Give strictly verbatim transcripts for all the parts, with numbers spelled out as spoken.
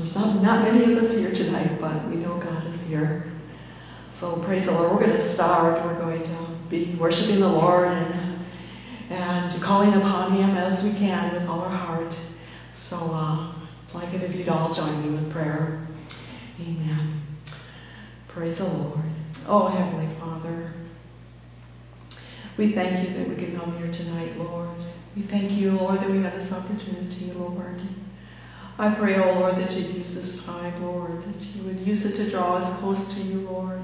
there's not, not many of us here tonight, but we know God is here. So praise the Lord. We're going to start. We're going to be worshiping the Lord and, and calling upon Him as we can with all our heart. So uh, I'd like it if you'd all join me with prayer. Amen. Praise the Lord. Oh, Heavenly Father, we thank you that we can come here tonight, Lord. We thank you, Lord, that we have this opportunity, Lord. I pray, oh Lord, that you'd use this time, Lord, that you would use it to draw us close to you, Lord.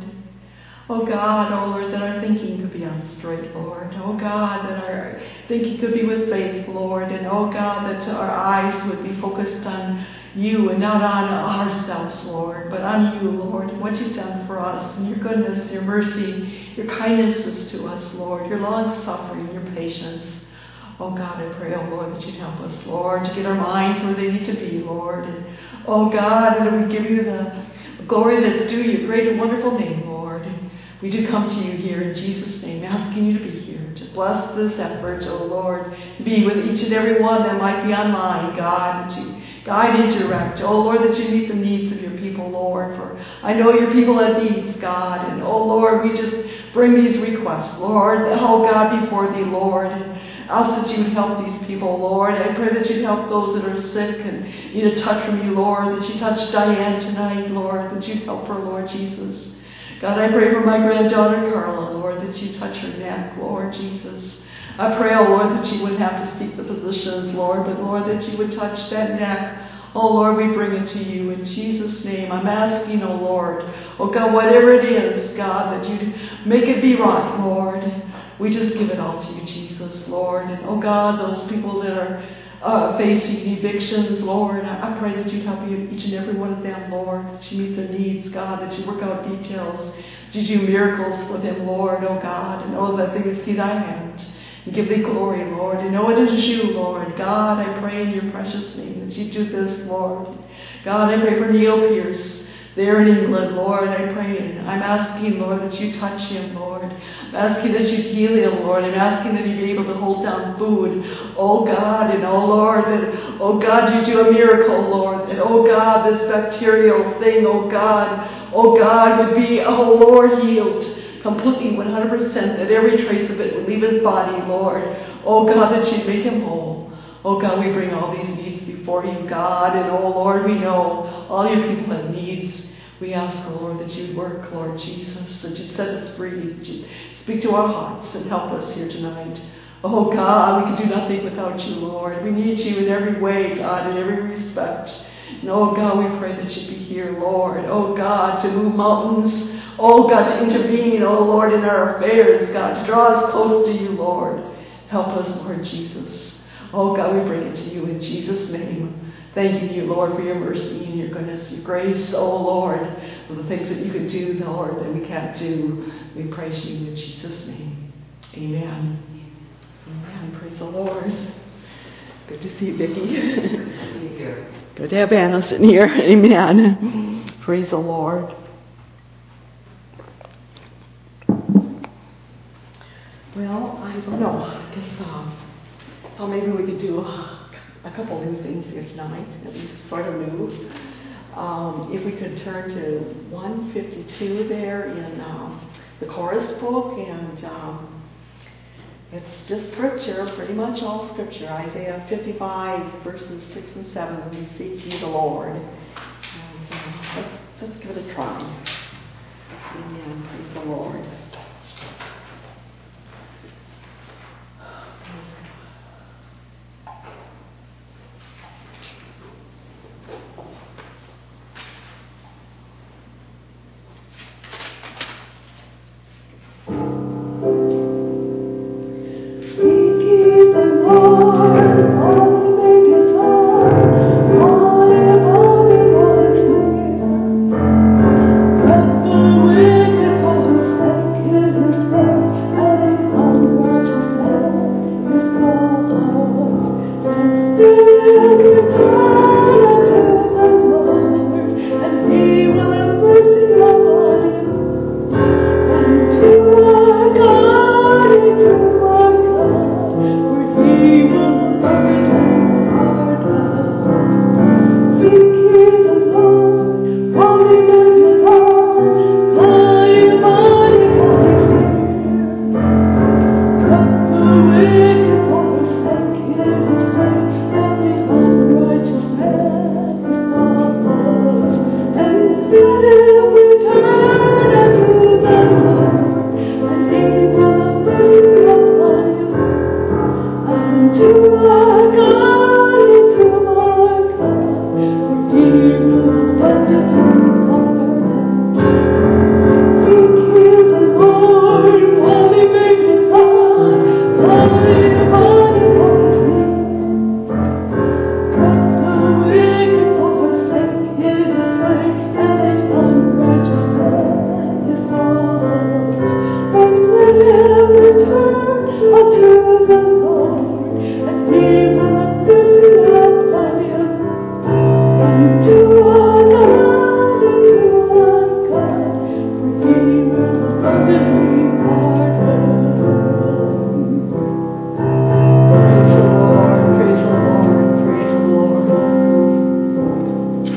Oh God, oh Lord, that our thinking could be on straight, Lord. Oh God, that our thinking could be with faith, Lord. And oh God, that our eyes would be focused on you and not on ourselves, Lord, but on you, Lord, and what you've done for us, and your goodness, your mercy, your kindnesses to us, Lord, your long-suffering, your patience. Oh God, I pray, oh Lord, that you'd help us, Lord, to get our minds where they need to be, Lord. And oh God, that we give you the glory that's due your great and wonderful name, Lord. And we do come to you here in Jesus' name, asking you to be here, to bless this effort, oh Lord, to be with each and every one that might be online, God, and to guide and direct. Oh Lord, that you meet the needs of your people, Lord, for I know your people have needs, God. And oh Lord, we just bring these requests, Lord, oh God, before thee, Lord. And ask that you would help these people, Lord. I pray that you'd help those that are sick and need a touch from you, Lord. That you touch Diane tonight, Lord. That you'd help her, Lord Jesus. God, I pray for my granddaughter, Carla, Lord, that you touch her neck, Lord Jesus. I pray, oh Lord, that she wouldn't have to seek the physicians, Lord, but Lord, that you would touch that neck. Oh Lord, we bring it to you in Jesus' name. I'm asking, oh Lord, oh God, whatever it is, God, that you'd make it be right, Lord. We just give it all to you, Jesus, Lord. And oh God, those people that are uh, facing evictions, Lord, I pray that you'd help each and every one of them, Lord, that you meet their needs, God, that you work out details, that you do miracles for them, Lord, oh God, and oh, that they would see thy hand and give thee glory, Lord, and know it is you, Lord. God, I pray in your precious name that you do this, Lord. God, I pray for Neil Pierce there in England, Lord. I pray and I'm asking, Lord, that you touch him, Lord. I'm asking that you heal him, Lord. I'm asking that he be able to hold down food, oh God, and oh Lord, that, oh God, you do a miracle, Lord, that, oh God, this bacterial thing, oh God, oh God, would be, oh Lord, healed completely, one hundred percent, that every trace of it would leave his body, Lord. Oh God, that you'd make him whole. Oh God, we bring all these needs before you, God, and oh Lord, we know all your people have needs. We ask, oh Lord, that you'd work, Lord Jesus, that you'd set us free, that you'd speak to our hearts and help us here tonight. Oh God, we can do nothing without you, Lord. We need you in every way, God, in every respect. And oh God, we pray that you'd be here, Lord. Oh God, to move mountains. Oh God, to intervene, oh Lord, in our affairs, God, to draw us close to you, Lord. Help us, Lord Jesus. Oh God, we bring it to you in Jesus' name. Thanking you, Lord, for your mercy and your goodness, your grace, oh Lord, for the things that you can do, Lord, that we can't do. We praise you in Jesus' name. Amen. Amen. Praise the Lord. Good to see you, Vicki. Thank you. Good to have Anna sitting here. Amen. Praise the Lord. Well, I don't know. I guess um, oh, maybe we could do a, a couple new things here tonight, at least sort of new. Um, if we could turn to one fifty-two there in um, the chorus book, and um, it's just scripture, pretty much all scripture. Isaiah fifty-five, verses six and seven, we seek ye the Lord. And uh, let's, let's give it a try. Amen. Praise the Lord. Thank you.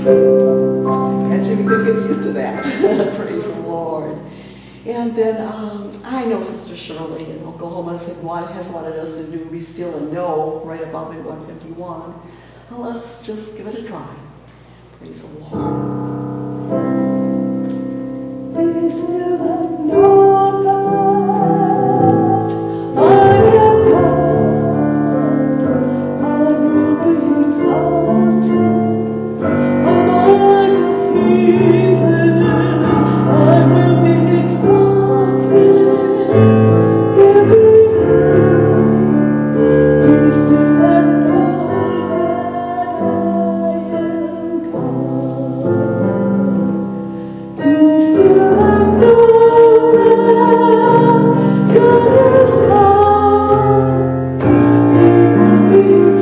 And Jimmy could get used to that. Praise the Lord. And then um, I know Sister Shirley in Oklahoma said, what has wanted us to do Be Still and Know right above in one fifty-one. Well, let's just give it a try. Praise the Lord. Be still and know that I am God. I will be exalted among the heathen. I will be exalted in the earth. Be still and know that I am God. Be still and know that God is God. He will be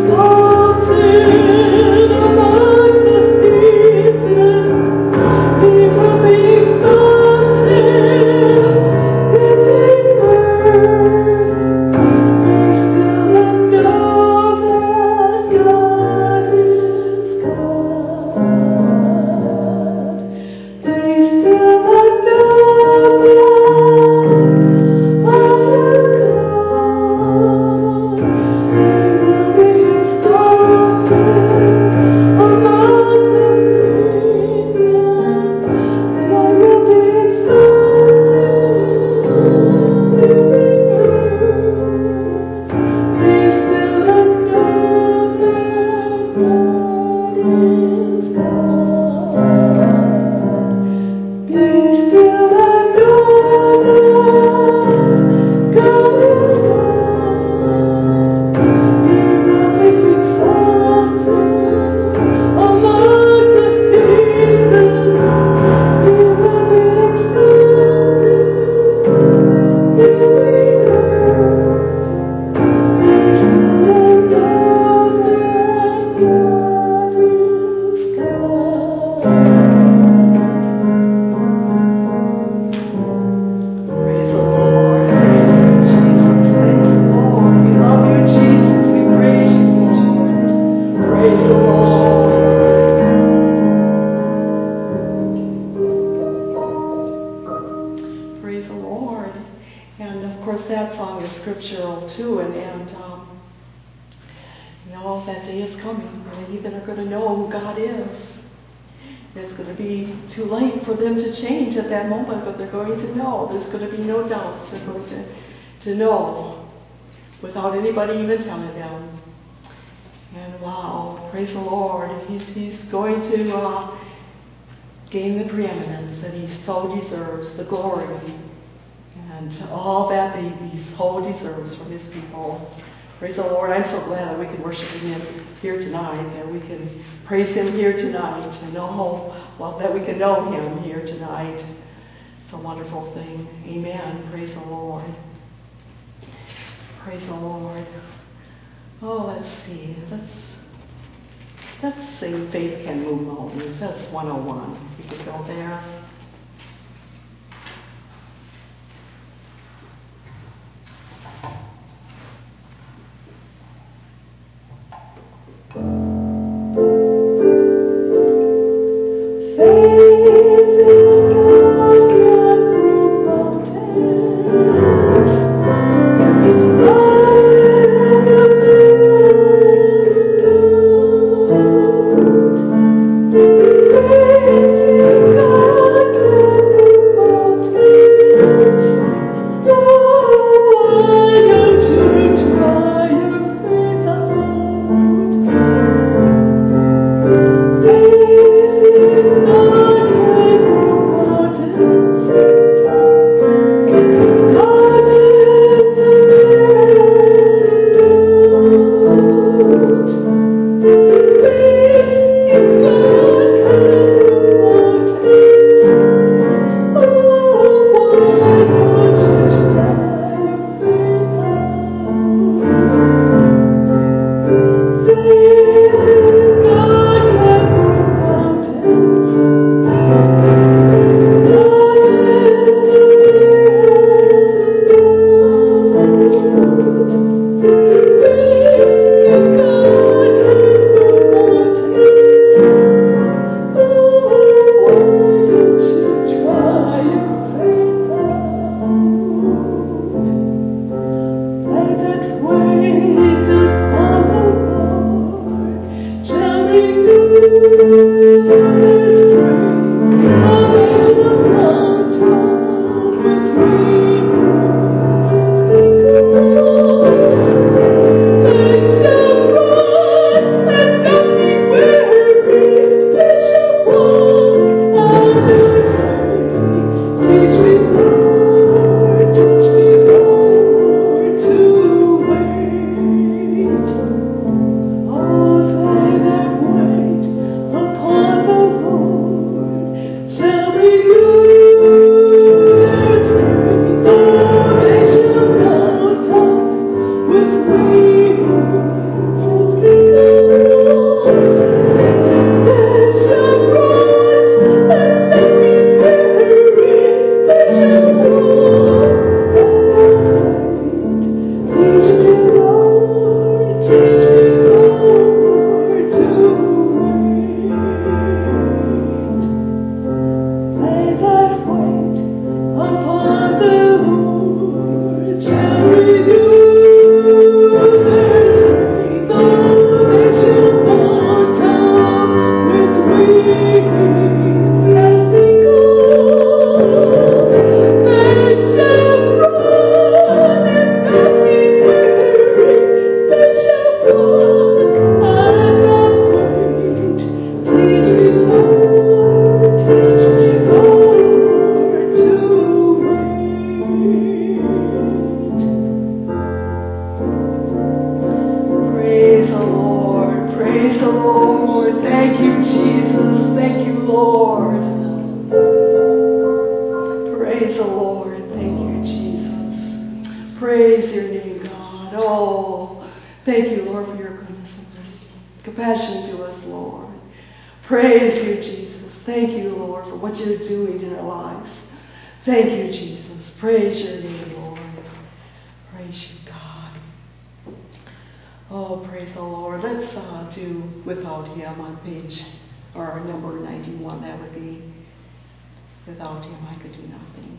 exalted among the heathen. He will be exalted in the earth. Be still and know that God is God. Be still and know that I am God. He will be exalted among the heathen. I will be exalted in the earth. Be still and know that God is God. Be still and know that God is God. He will be exalted among the heathen. He will be exalted in the earth. Be still and know that God is God. Praise the Lord. Praise you, Jesus. Thank you, Lord. We love you, Jesus. We praise you, Lord. Praise the Lord. Praise the Lord. And of course, that song is scriptural too. And, and um, you know, that day is coming where the heathen are going to know who God is. It's going to be too late for them to change at that moment, but they're going to know. There's going to be no doubts. They're going to, to know without anybody even telling them. And wow, praise the Lord. He's, he's going to uh, gain the preeminence that he so deserves, the glory, and all that he, he so deserves from his people. Praise the Lord. I'm so glad that we can worship him here tonight, that we can praise him here tonight, and know, well, that we can know him here tonight. It's a wonderful thing. Amen. Praise the Lord. Praise the Lord. Oh, let's see. Let's let's sing Faith Can Move Mountains. That's one oh one. You could go there. God Lord. Praise the Lord. Thank you, Jesus. Praise your name, God. Oh, thank you, Lord, for your goodness and mercy. Compassion to us, Lord. Praise you, Jesus. Thank you, Lord, for what you're doing in our lives. Thank you, Jesus. Praise your name, Lord. Praise you, God. Oh, praise the Lord. Let's uh, do Without Him on page, or number ninety-one. That would be Without Him I Could Do Nothing.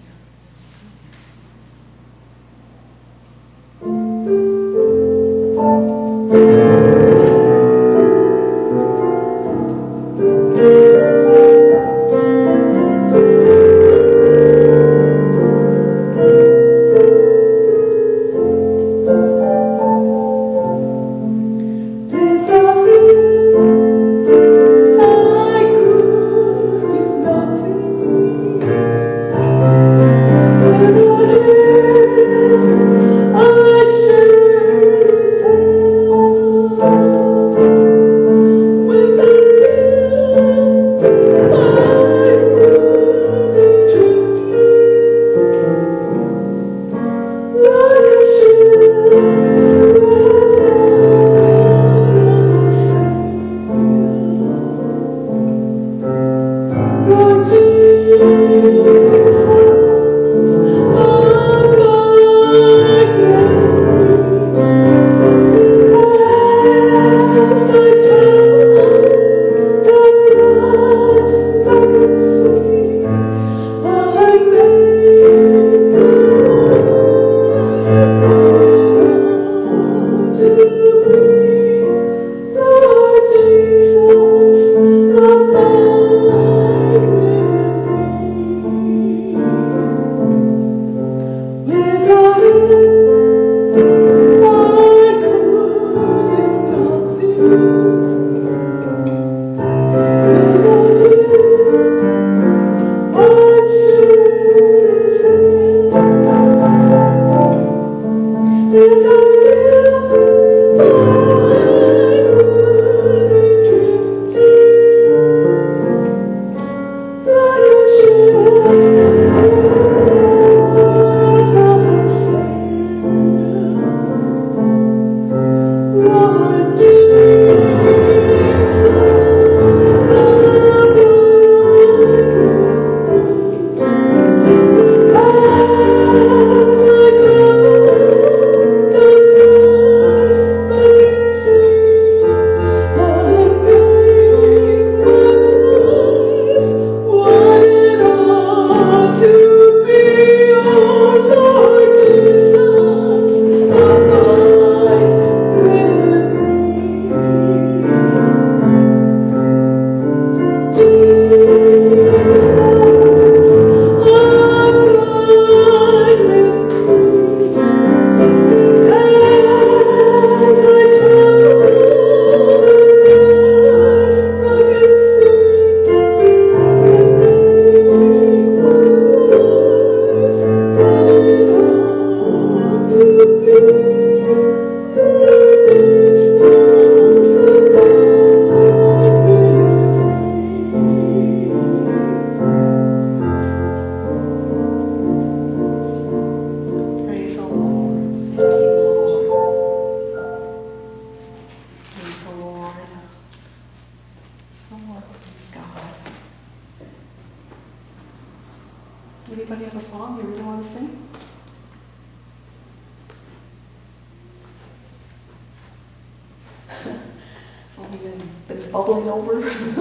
Anybody have a song you really want to sing? Only been, been bubbling over.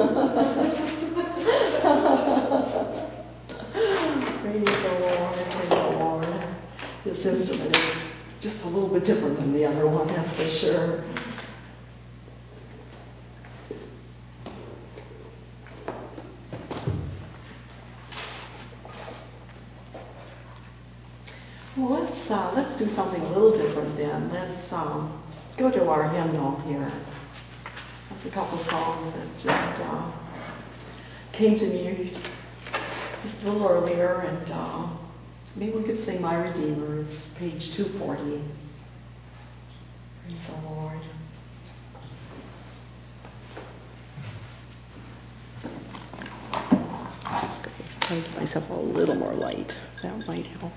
Praise the Lord, praise the Lord. This instrument is just a little bit different than the other one, that's for sure. Well, let's uh, let's do something a little different then. Let's um, go to our hymnal here. There's a couple songs that just uh, came to me just a little earlier, and uh, maybe we could sing "My Redeemer." It's page two forty. Praise the Lord. I'll give myself a little more light. That might help.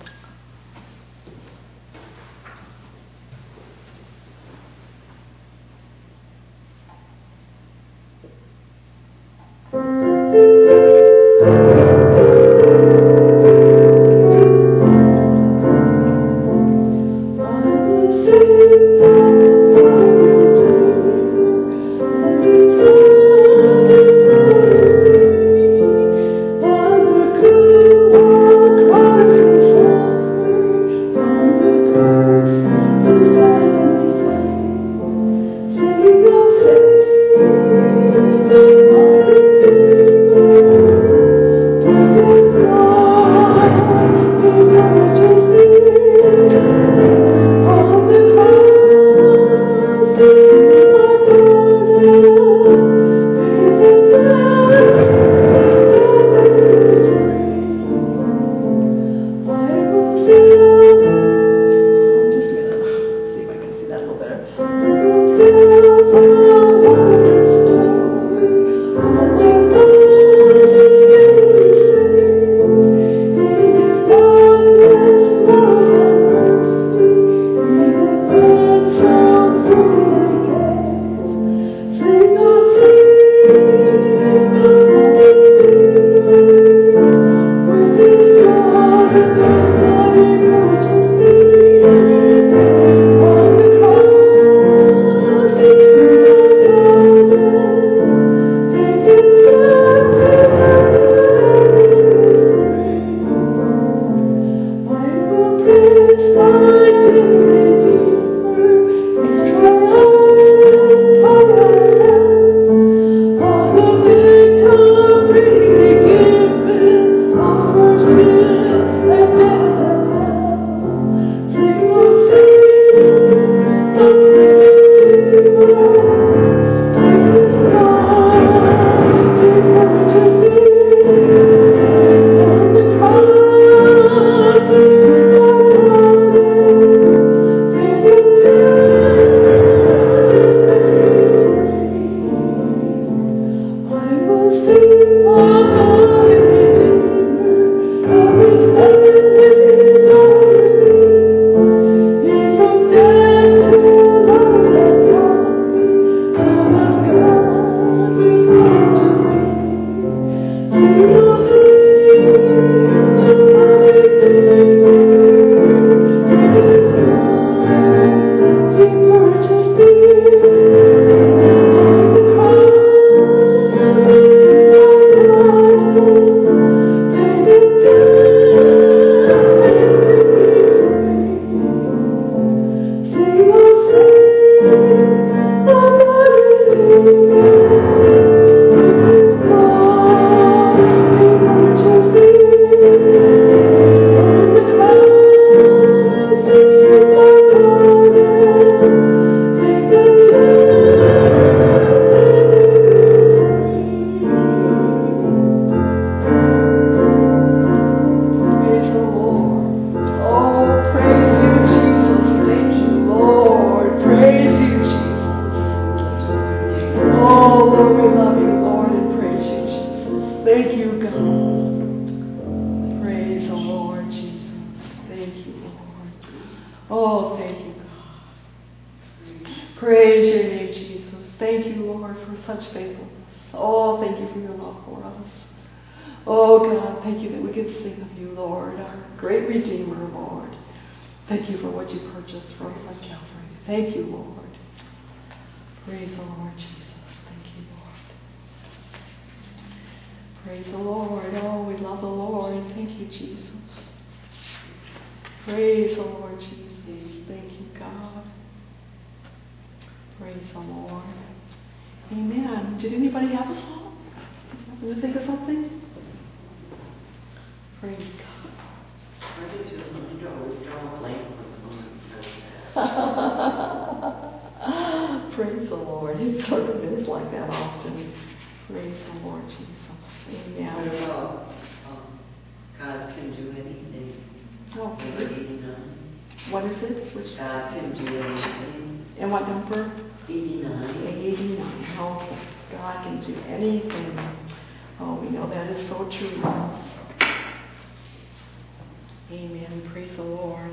Amen. Praise the Lord.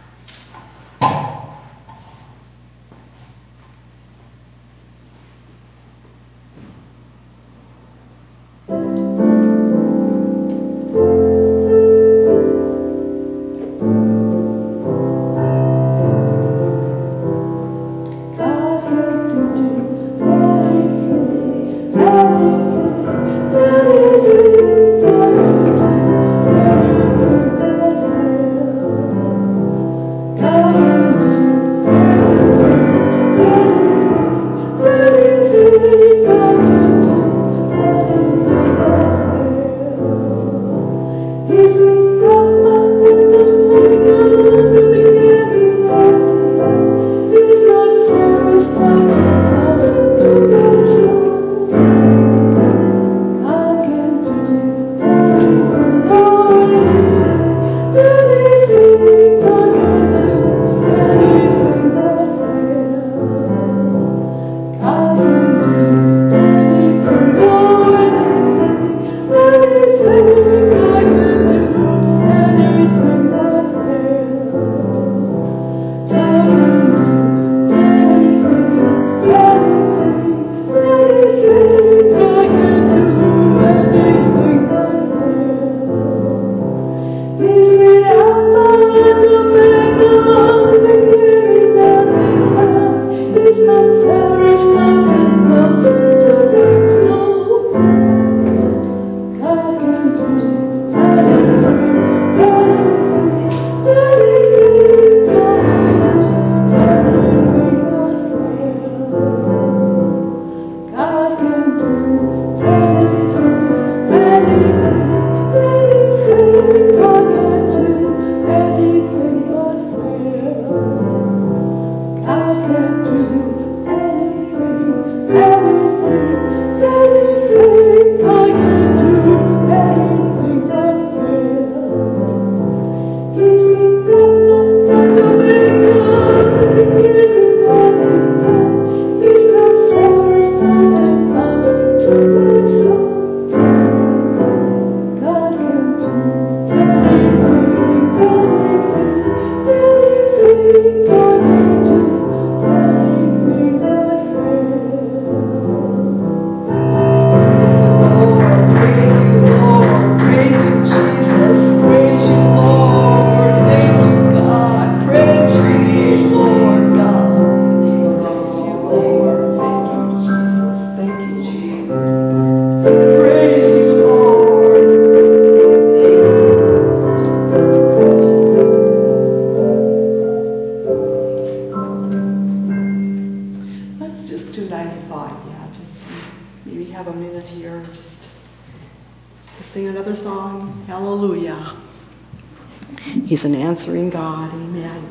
He's an answering God. Amen.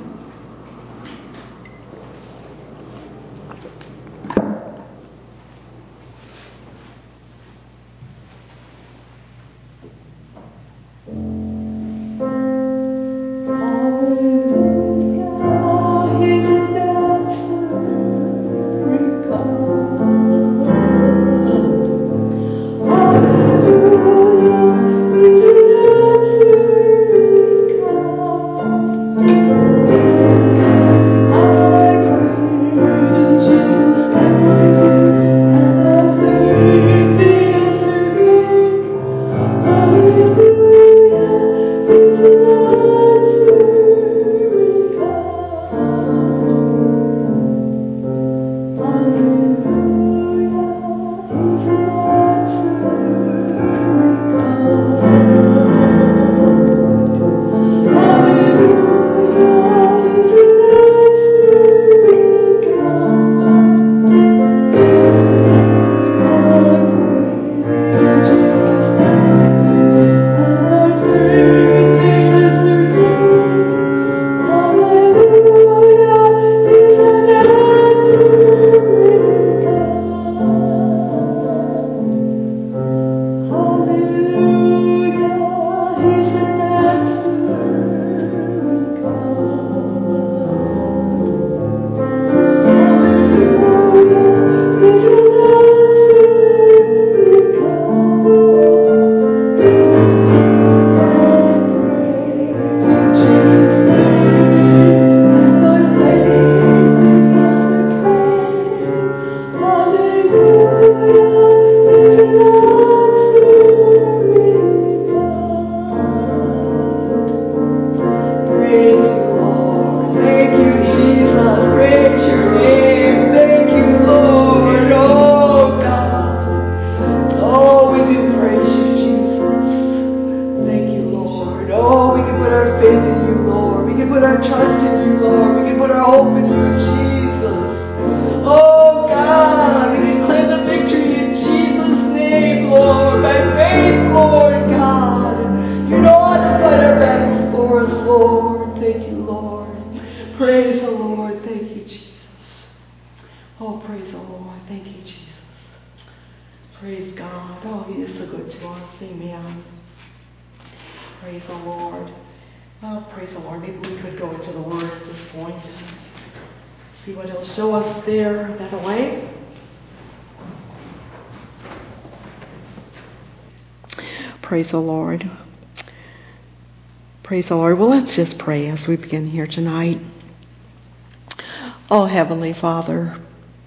Hallelujah. Oh, He is so good to us. Amen. Praise the Lord. Oh, praise the Lord. Maybe we could go into the Word at this point and see what He'll show us there that way. Praise the Lord. Praise the Lord. Well, let's just pray as we begin here tonight. Oh, Heavenly Father,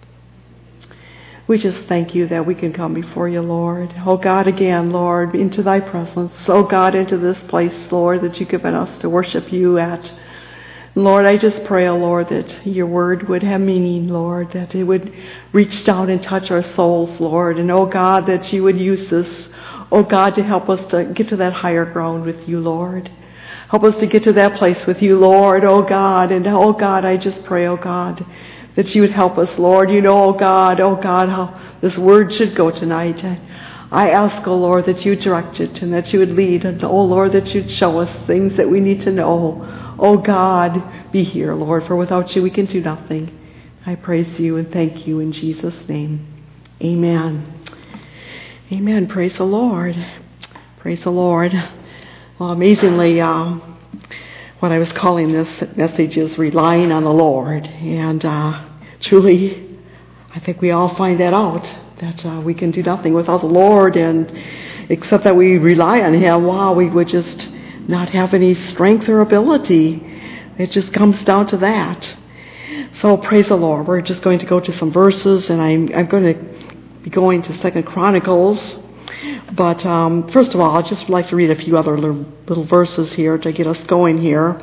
we just thank You that we can come before You, Lord. Oh, God, again, Lord, into Thy presence. Oh, God, into this place, Lord, that You've given us to worship You at. Lord, I just pray, oh, Lord, that Your word would have meaning, Lord, that it would reach down and touch our souls, Lord. And, oh, God, that You would use this, oh, God, to help us to get to that higher ground with You, Lord. Help us to get to that place with You, Lord, oh God. And oh God, I just pray, oh God, that You would help us, Lord. You know, oh God, oh God, how this word should go tonight. I ask, oh Lord, that You direct it and that You would lead. And oh Lord, that You'd show us things that we need to know. Oh God, be here, Lord, for without You we can do nothing. I praise You and thank You in Jesus' name. Amen. Amen. Praise the Lord. Praise the Lord. Well, amazingly, um, what I was calling this message is relying on the Lord. And uh, truly, I think we all find that out, that uh, we can do nothing without the Lord, and except that we rely on Him. Wow, we would just not have any strength or ability. It just comes down to that. So praise the Lord. We're just going to go to some verses, and I'm, I'm going to be going to Second Chronicles. But um, first of all, I'd just like to read a few other little, little verses here to get us going here.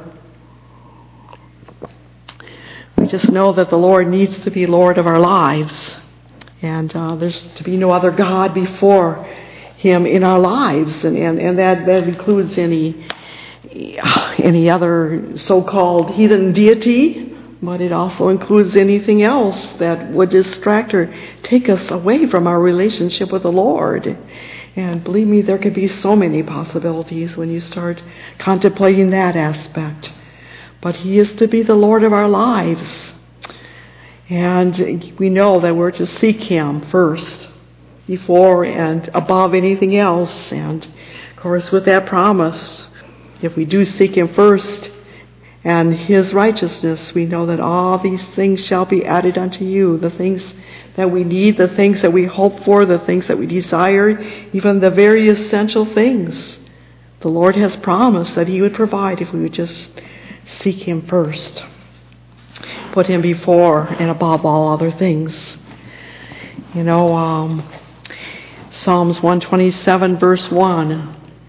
We just know that the Lord needs to be Lord of our lives. And uh, there's to be no other God before Him in our lives. And, and, and that, that includes any, any other so-called heathen deity. But it also includes anything else that would distract or take us away from our relationship with the Lord. And believe me, there could be so many possibilities when you start contemplating that aspect. But He is to be the Lord of our lives. And we know that we're to seek Him first, before and above anything else. And, of course, with that promise, if we do seek Him first and His righteousness, we know that all these things shall be added unto you, the things that we need, the things that we hope for, the things that we desire, even the very essential things. The Lord has promised that He would provide if we would just seek Him first. Put Him before and above all other things. You know, um, Psalms one twenty-seven verse one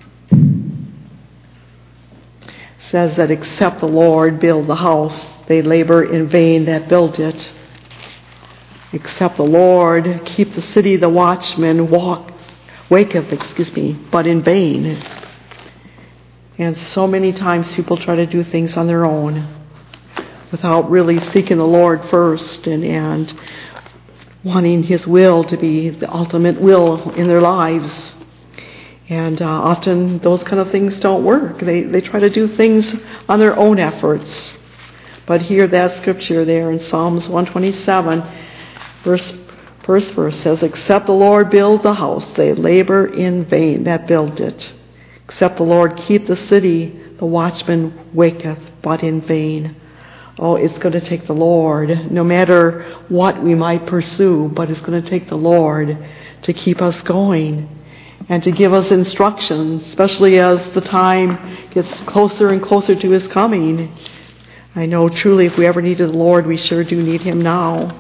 says that except the Lord build the house, they labor in vain that build it. Except the Lord keep the city, the watchman walk, waketh, excuse me, but in vain. And so many times people try to do things on their own without really seeking the Lord first and, and wanting His will to be the ultimate will in their lives. And uh, often those kind of things don't work. They, they try to do things on their own efforts. But here that scripture there in Psalms one twenty-seven, Verse, first verse says, except the Lord build the house, they labor in vain that build it. Except the Lord keep the city, the watchman waketh, but in vain. Oh, it's going to take the Lord, no matter what we might pursue, but it's going to take the Lord to keep us going and to give us instructions, especially as the time gets closer and closer to His coming. I know truly if we ever needed the Lord, we sure do need Him now.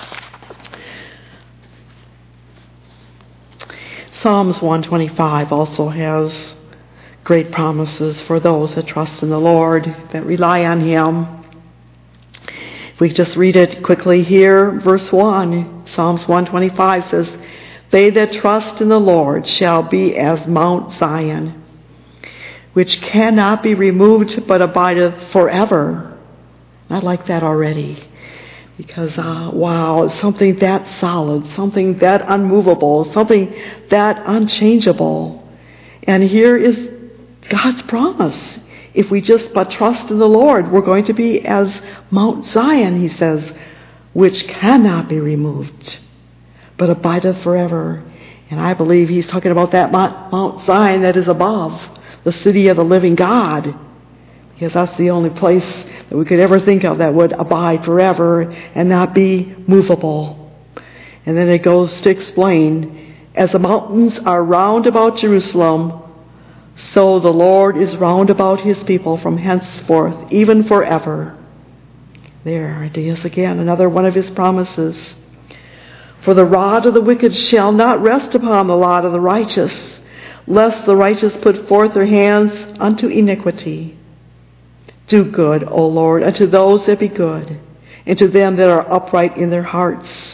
Psalms one twenty-five also has great promises for those that trust in the Lord, that rely on Him. If we just read it quickly here, verse one, Psalms one twenty-five says, they that trust in the Lord shall be as Mount Zion, which cannot be removed but abideth forever. I like that already. Because, uh, wow, it's something that solid, something that unmovable, something that unchangeable. And here is God's promise. If we just but trust in the Lord, we're going to be as Mount Zion, He says, which cannot be removed, but abideth forever. And I believe he's talking about that Mount Zion that is above, the city of the living God. Because that's the only place that we could ever think of that would abide forever and not be movable. And then it goes to explain, as the mountains are round about Jerusalem, so the Lord is round about his people from henceforth, even forever. There it is again, another one of his promises. For the rod of the wicked shall not rest upon the lot of the righteous, lest the righteous put forth their hands unto iniquity. Do good, O Lord, unto those that be good, and to them that are upright in their hearts.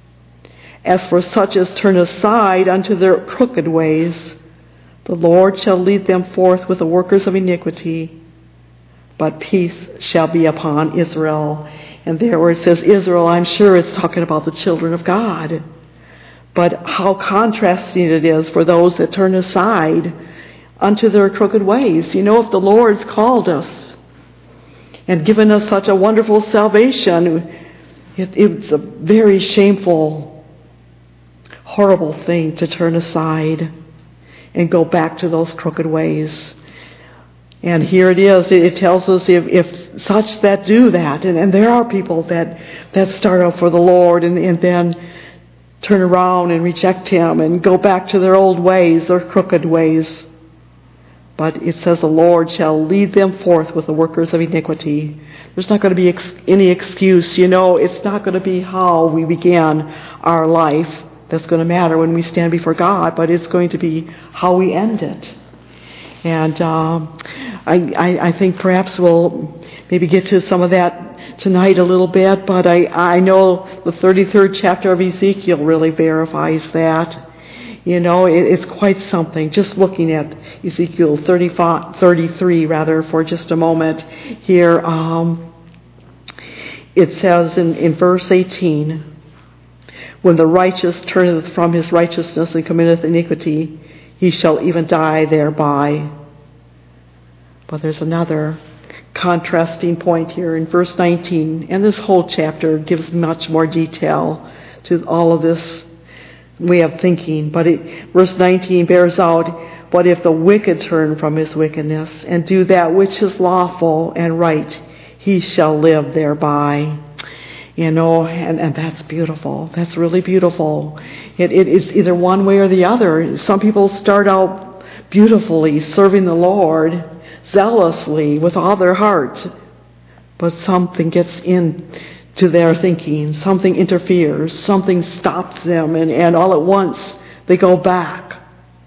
As for such as turn aside unto their crooked ways, the Lord shall lead them forth with the workers of iniquity, but peace shall be upon Israel. And there where it says Israel, I'm sure it's talking about the children of God. But how contrasting it is for those that turn aside unto their crooked ways. You know, if the Lord's called us and given us such a wonderful salvation, it, it's a very shameful, horrible thing to turn aside and go back to those crooked ways. And here it is. It tells us if, if such that do that, and, and there are people that, that start out for the Lord and, and then turn around and reject him and go back to their old ways, their crooked ways. But it says the Lord shall lead them forth with the workers of iniquity. There's not going to be ex- any excuse. You know, it's not going to be how we began our life that's going to matter when we stand before God, but it's going to be how we end it. And um, I, I, I think perhaps we'll maybe get to some of that tonight a little bit, but I, I know the thirty-third chapter of Ezekiel really verifies that. You know, it, it's quite something. Just looking at Ezekiel thirty-five, thirty-three, rather, for just a moment here, um, it says in, in verse eighteen, when the righteous turneth from his righteousness and committeth iniquity, he shall even die thereby. But there's another contrasting point here in verse nineteen, and this whole chapter gives much more detail to all of this way of thinking. But it, verse nineteen bears out, but if the wicked turn from his wickedness and do that which is lawful and right, he shall live thereby. You know, and, and that's beautiful. That's really beautiful. It, it is either one way or the other. Some people start out beautifully serving the Lord, zealously, with all their heart. But something gets into their thinking. Something interferes. Something stops them. And, and all at once, they go back.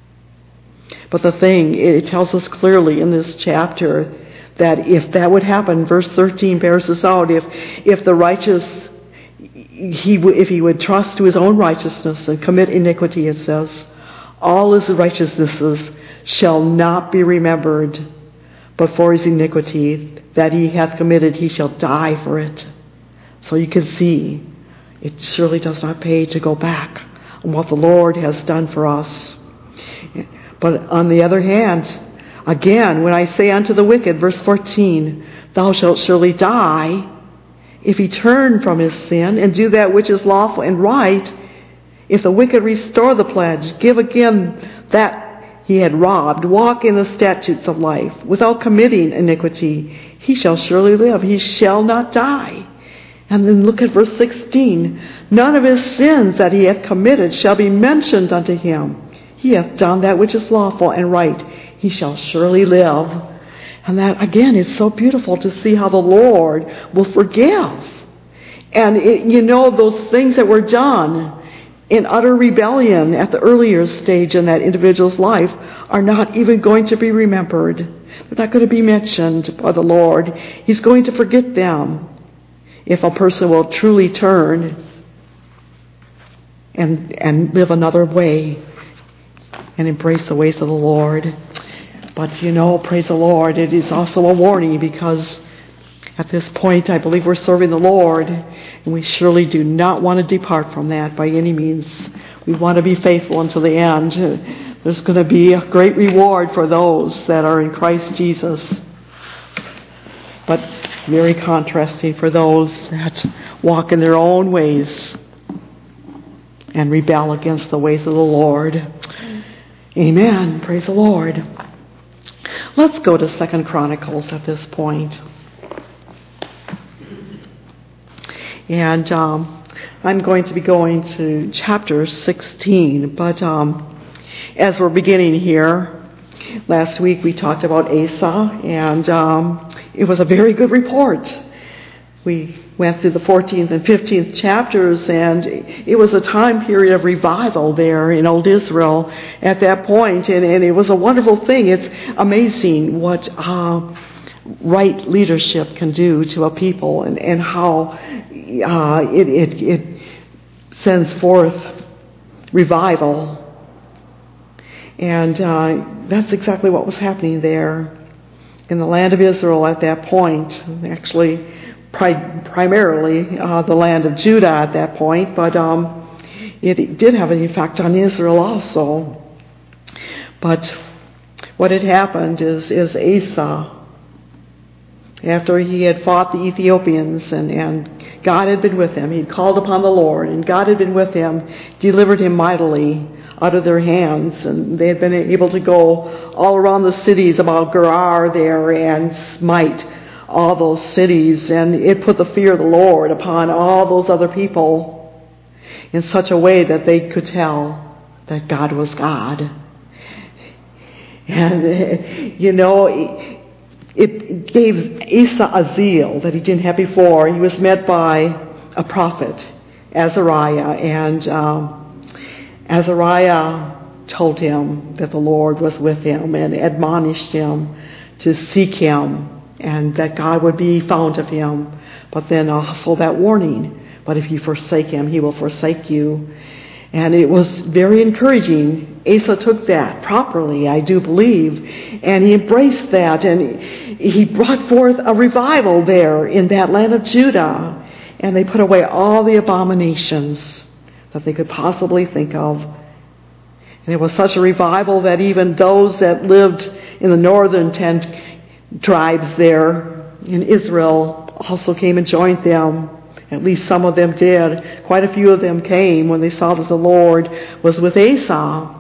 But the thing, it tells us clearly in this chapter that if that would happen, verse thirteen bears this out, if if the righteous, he if he would trust to his own righteousness and commit iniquity, it says, all his righteousnesses shall not be remembered, but for his iniquity that he hath committed, he shall die for it. So you can see, it surely does not pay to go back on what the Lord has done for us. But on the other hand, again, when I say unto the wicked, verse fourteen, thou shalt surely die, if he turn from his sin and do that which is lawful and right, if the wicked restore the pledge, give again that he had robbed, walk in the statutes of life, without committing iniquity, he shall surely live, he shall not die. And then look at verse sixteen, none of his sins that he hath committed shall be mentioned unto him. He hath done that which is lawful and right, he shall surely live. And that, again, is so beautiful to see how the Lord will forgive. And, it, you know, those things that were done in utter rebellion at the earlier stage in that individual's life are not even going to be remembered. They're not going to be mentioned by the Lord. He's going to forget them if a person will truly turn and, and live another way and embrace the ways of the Lord. But, you know, praise the Lord, it is also a warning, because at this point I believe we're serving the Lord, and we surely do not want to depart from that by any means. We want to be faithful until the end. There's going to be a great reward for those that are in Christ Jesus. But very contrasting for those that walk in their own ways. and rebel against the ways of the Lord. Amen. Praise the Lord. Let's go to Second Chronicles at this point. And um, I'm going to be going to chapter sixteen. But um, as we're beginning here, last week we talked about Asa, and um, it was a very good report. We went through the fourteenth and fifteenth chapters, and it was a time period of revival there in old Israel at that point, and, and it was a wonderful thing. It's amazing what uh, right leadership can do to a people, and, and how uh, it, it, it sends forth revival. And uh, that's exactly what was happening there in the land of Israel at that point. Actually, pri- primarily uh, the land of Judah at that point, but um, it, it did have an effect on Israel also. But what had happened is, is Asa, after he had fought the Ethiopians and, and God had been with him, he'd called upon the Lord, and God had been with him, delivered him mightily out of their hands, and they had been able to go all around the cities about Gerar there and smite all those cities, and it put the fear of the Lord upon all those other people in such a way that they could tell that God was God. And, you know, it gave Asa a zeal that he didn't have before. He was met by a prophet, Azariah, and um, Azariah told him that the Lord was with him and admonished him to seek him and that God would be found of him. But then also that warning, but if you forsake him, he will forsake you. And it was very encouraging. Asa took that properly, I do believe, and he embraced that, and he brought forth a revival there in that land of Judah, and they put away all the abominations that they could possibly think of. And it was such a revival that even those that lived in the northern ten tribes there in Israel also came and joined them. At least some of them did. Quite a few of them came when they saw that the Lord was with Asa.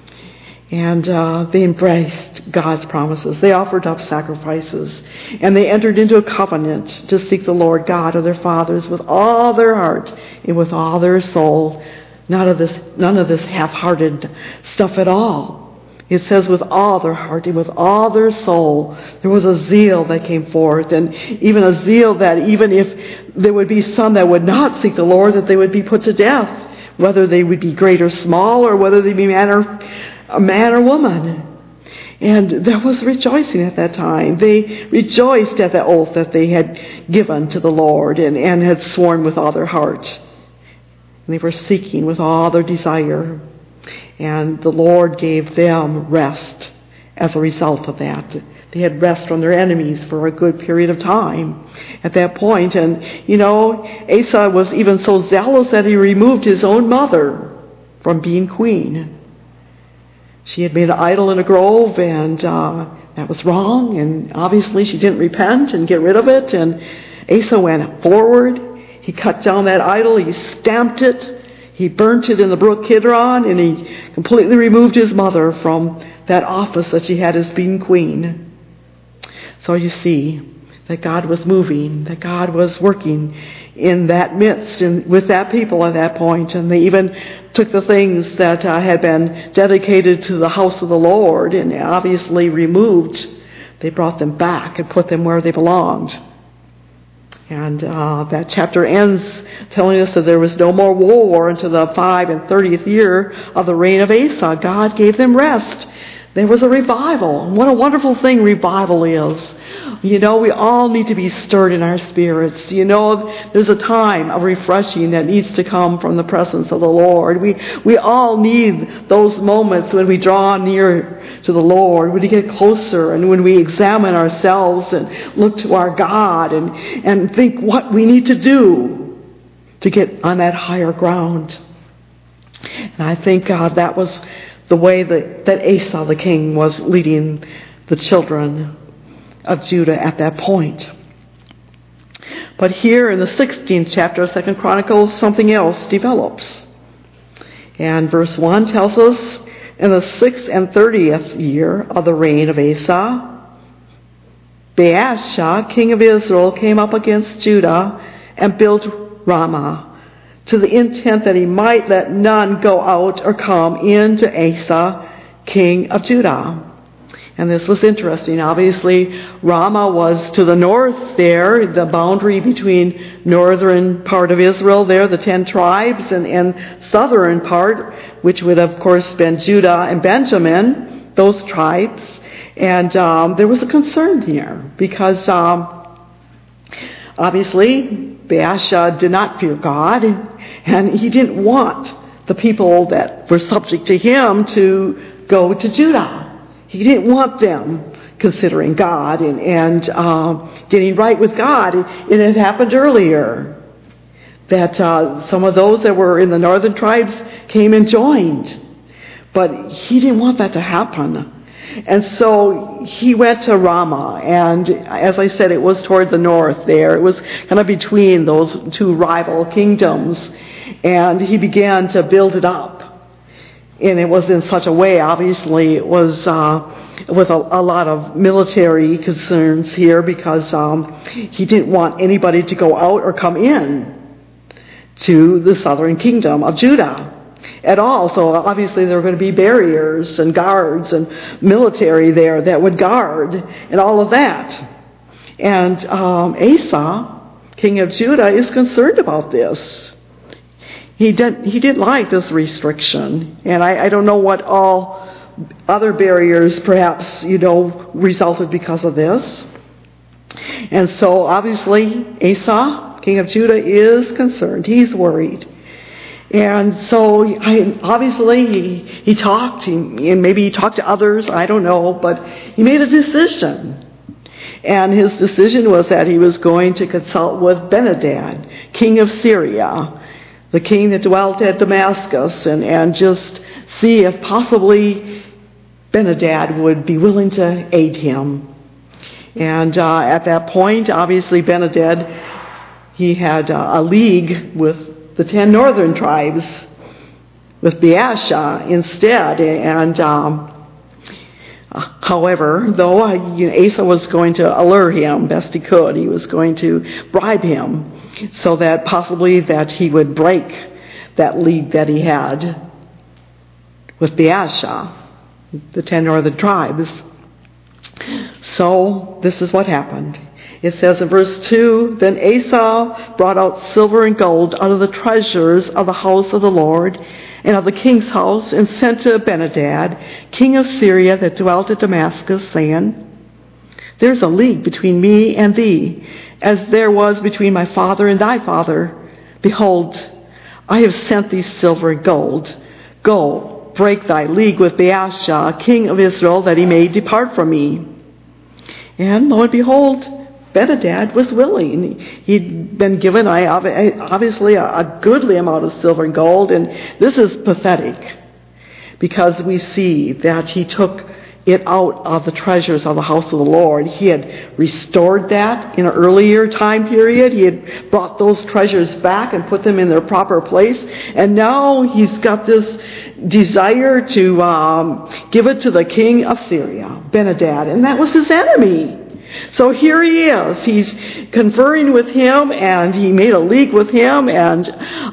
And uh, they embraced God's promises. They offered up sacrifices. And they entered into a covenant to seek the Lord God of their fathers with all their heart and with all their soul. None of this, none of this half-hearted stuff at all. It says with all their heart and with all their soul. There was a zeal that came forth, and even a zeal that even if there would be some that would not seek the Lord, that they would be put to death, whether they would be great or small, or whether they be man or, a man or woman. And there was rejoicing at that time. They rejoiced at the oath that they had given to the Lord and, and had sworn with all their heart. And they were seeking with all their desire. And the Lord gave them rest as a result of that. They had rest from their enemies for a good period of time at that point. And, you know, Asa was even so zealous that he removed his own mother from being queen. She had made an idol in a grove, and uh, that was wrong. And obviously she didn't repent and get rid of it. And Asa went forward. He cut down that idol. He stamped it. He burnt it in the brook Kidron, and he completely removed his mother from that office that she had as being queen. So you see that God was moving, that God was working in that midst and with that people at that point. And they even took the things that uh, had been dedicated to the house of the Lord and obviously removed. They brought them back and put them where they belonged. And uh, that chapter ends telling us that there was no more war until the five and thirtieth year of the reign of Asa. God gave them rest. There was a revival. What a wonderful thing revival is. You know, we all need to be stirred in our spirits. You know, there's a time of refreshing that needs to come from the presence of the Lord. We we all need those moments when we draw near to the Lord, when we get closer, and when we examine ourselves and look to our God and, and think what we need to do to get on that higher ground. And I think uh, that was the way that, that Asa the king was leading the children of Judah at that point. But here in the sixteenth chapter of Second Chronicles, something else develops. And verse one tells us, in the sixth and thirtieth year of the reign of Asa, Baasha, king of Israel, came up against Judah and built Ramah, to the intent that he might let none go out or come in to Asa, king of Judah. And this was interesting. Obviously, Ramah was to the north there, the boundary between northern part of Israel there, the ten tribes, and, and southern part, which would have, of course, been Judah and Benjamin, those tribes. And um, there was a concern here because um, obviously Baasha did not fear God, and he didn't want the people that were subject to him to go to Judah. He didn't want them considering God and, and uh, getting right with God. It had happened earlier that uh, some of those that were in the northern tribes came and joined. But he didn't want that to happen. And so he went to Ramah, and as I said, it was toward the north there. It was kind of between those two rival kingdoms, and he began to build it up. And it was in such a way, obviously, it was uh, with a, a lot of military concerns here because um, he didn't want anybody to go out or come in to the southern kingdom of Judah at all. So obviously there were going to be barriers and guards and military there that would guard and all of that. And um, Asa, king of Judah, is concerned about this. He didn't, he didn't like this restriction. And I, I don't know what all other barriers perhaps, you know, resulted because of this. And so obviously Asa, king of Judah, is concerned. He's worried. And so I, obviously he, he talked, he, and maybe he talked to others, I don't know, but he made a decision. And his decision was that he was going to consult with Ben-Hadad, king of Syria, the king that dwelt at Damascus, and, and just see if possibly Ben-Hadad would be willing to aid him. And uh, at that point, obviously Ben-Hadad, he had uh, a league with the ten northern tribes, with Baasha instead. And um, however, though uh, you know, Asa was going to allure him best he could, he was going to bribe him so that possibly that he would break that league that he had with Baasha, the ten northern tribes. So this is what happened. It says in verse two, Then Asa brought out silver and gold out of the treasures of the house of the Lord and of the king's house, and sent to Ben-Hadad, king of Syria, that dwelt at Damascus, saying, There's a league between me and thee, as there was between my father and thy father. Behold, I have sent thee silver and gold. Go, break thy league with Baasha, king of Israel, that he may depart from me. And lo and behold, Ben-Hadad was willing. He'd been given obviously a goodly amount of silver and gold, and this is pathetic because we see that he took it out of the treasures of the house of the Lord. He had restored that in an earlier time period. He had brought those treasures back and put them in their proper place, and now he's got this desire to um, give it to the king of Syria, Ben-Hadad, and that was his enemy. So here he is. He's conferring with him, and he made a league with him and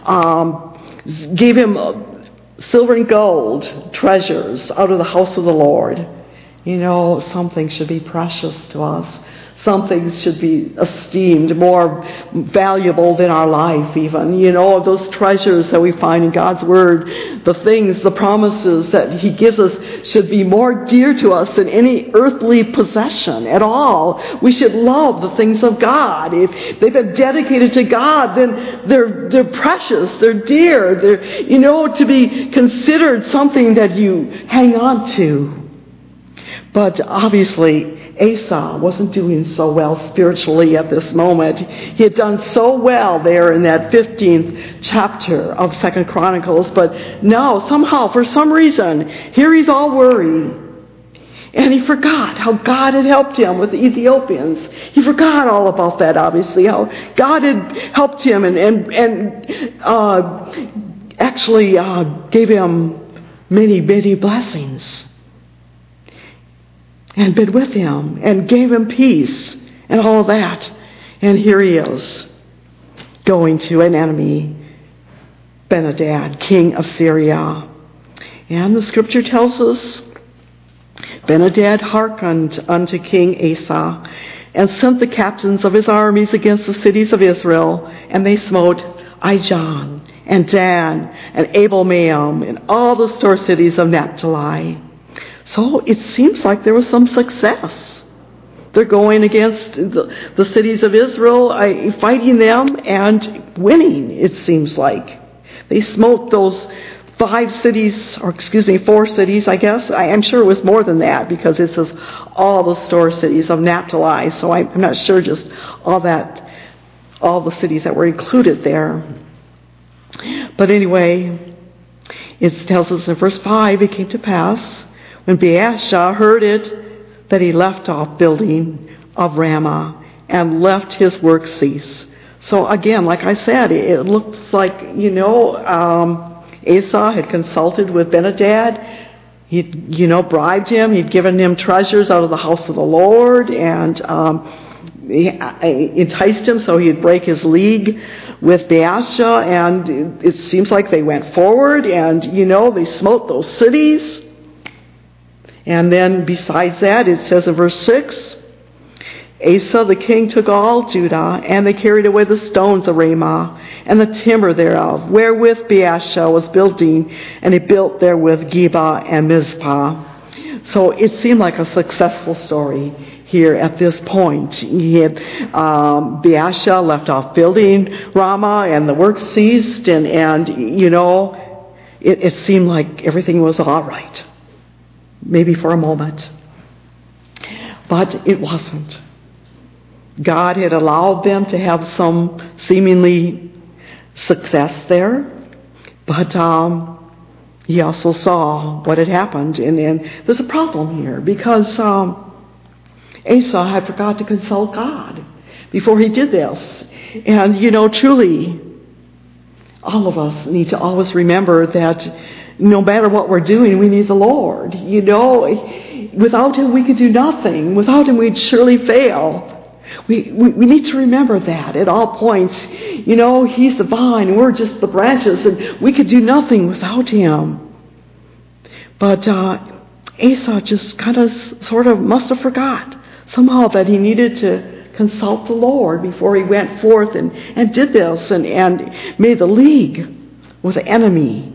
um, gave him silver and gold treasures out of the house of the Lord. You know, some things should be precious to us. Some things should be esteemed more valuable than our life even. You know, those treasures that we find in God's Word, the things, the promises that He gives us should be more dear to us than any earthly possession at all. We should love the things of God. If they've been dedicated to God, then they're, they're precious, they're dear, they're, you know, to be considered something that you hang on to. But obviously, Asa wasn't doing so well spiritually at this moment. He had done so well there in that fifteenth chapter of Second Chronicles, but now somehow, for some reason, here he's all worried. And he forgot how God had helped him with the Ethiopians. He forgot all about that, obviously, how God had helped him and, and, and uh, actually uh, gave him many, many blessings and been with him and gave him peace and all of that. And here he is going to an enemy, Ben-Hadad, king of Syria. And the scripture tells us Ben-Hadad hearkened unto King Asa and sent the captains of his armies against the cities of Israel, and they smote Ijon and Dan and Abel-maim and all the store cities of Naphtali. So it seems like there was some success. They're going against the, the cities of Israel, uh, fighting them and winning, it seems like. They smote those five cities, or excuse me, four cities, I guess. I, I'm sure it was more than that because it says all the store cities of Naphtali. So I, I'm not sure just all that, all the cities that were included there. But anyway, it tells us in verse five, it came to pass when Baasha heard it that he left off building of Ramah and left his work cease. So again, like I said, it looks like, you know, um, Asa had consulted with Ben-Hadad. He'd, you know, bribed him. He'd given him treasures out of the house of the Lord and um, he enticed him so he'd break his league with Baasha. And it seems like they went forward and, you know, they smote those cities. And then besides that, it says in verse six, Asa the king took all Judah, and they carried away the stones of Ramah, and the timber thereof, wherewith Baasha was building, and he built therewith Geba and Mizpah. So it seemed like a successful story here at this point. He had, um, Baasha left off building Ramah, and the work ceased, and, and you know, it, it seemed like everything was all right. Maybe for a moment. But it wasn't. God had allowed them to have some seemingly success there, but um, he also saw what had happened. And, and there's a problem here because um, Asa had forgot to consult God before he did this. And, you know, truly, all of us need to always remember that no matter what we're doing, we need the Lord. You know, without him we could do nothing. Without him we'd surely fail. We, we we need to remember that at all points. You know, he's the vine and we're just the branches, and we could do nothing without him. But uh, Asa just kind of sort of must have forgot somehow that he needed to consult the Lord before he went forth and, and did this and, and made the league with the enemy.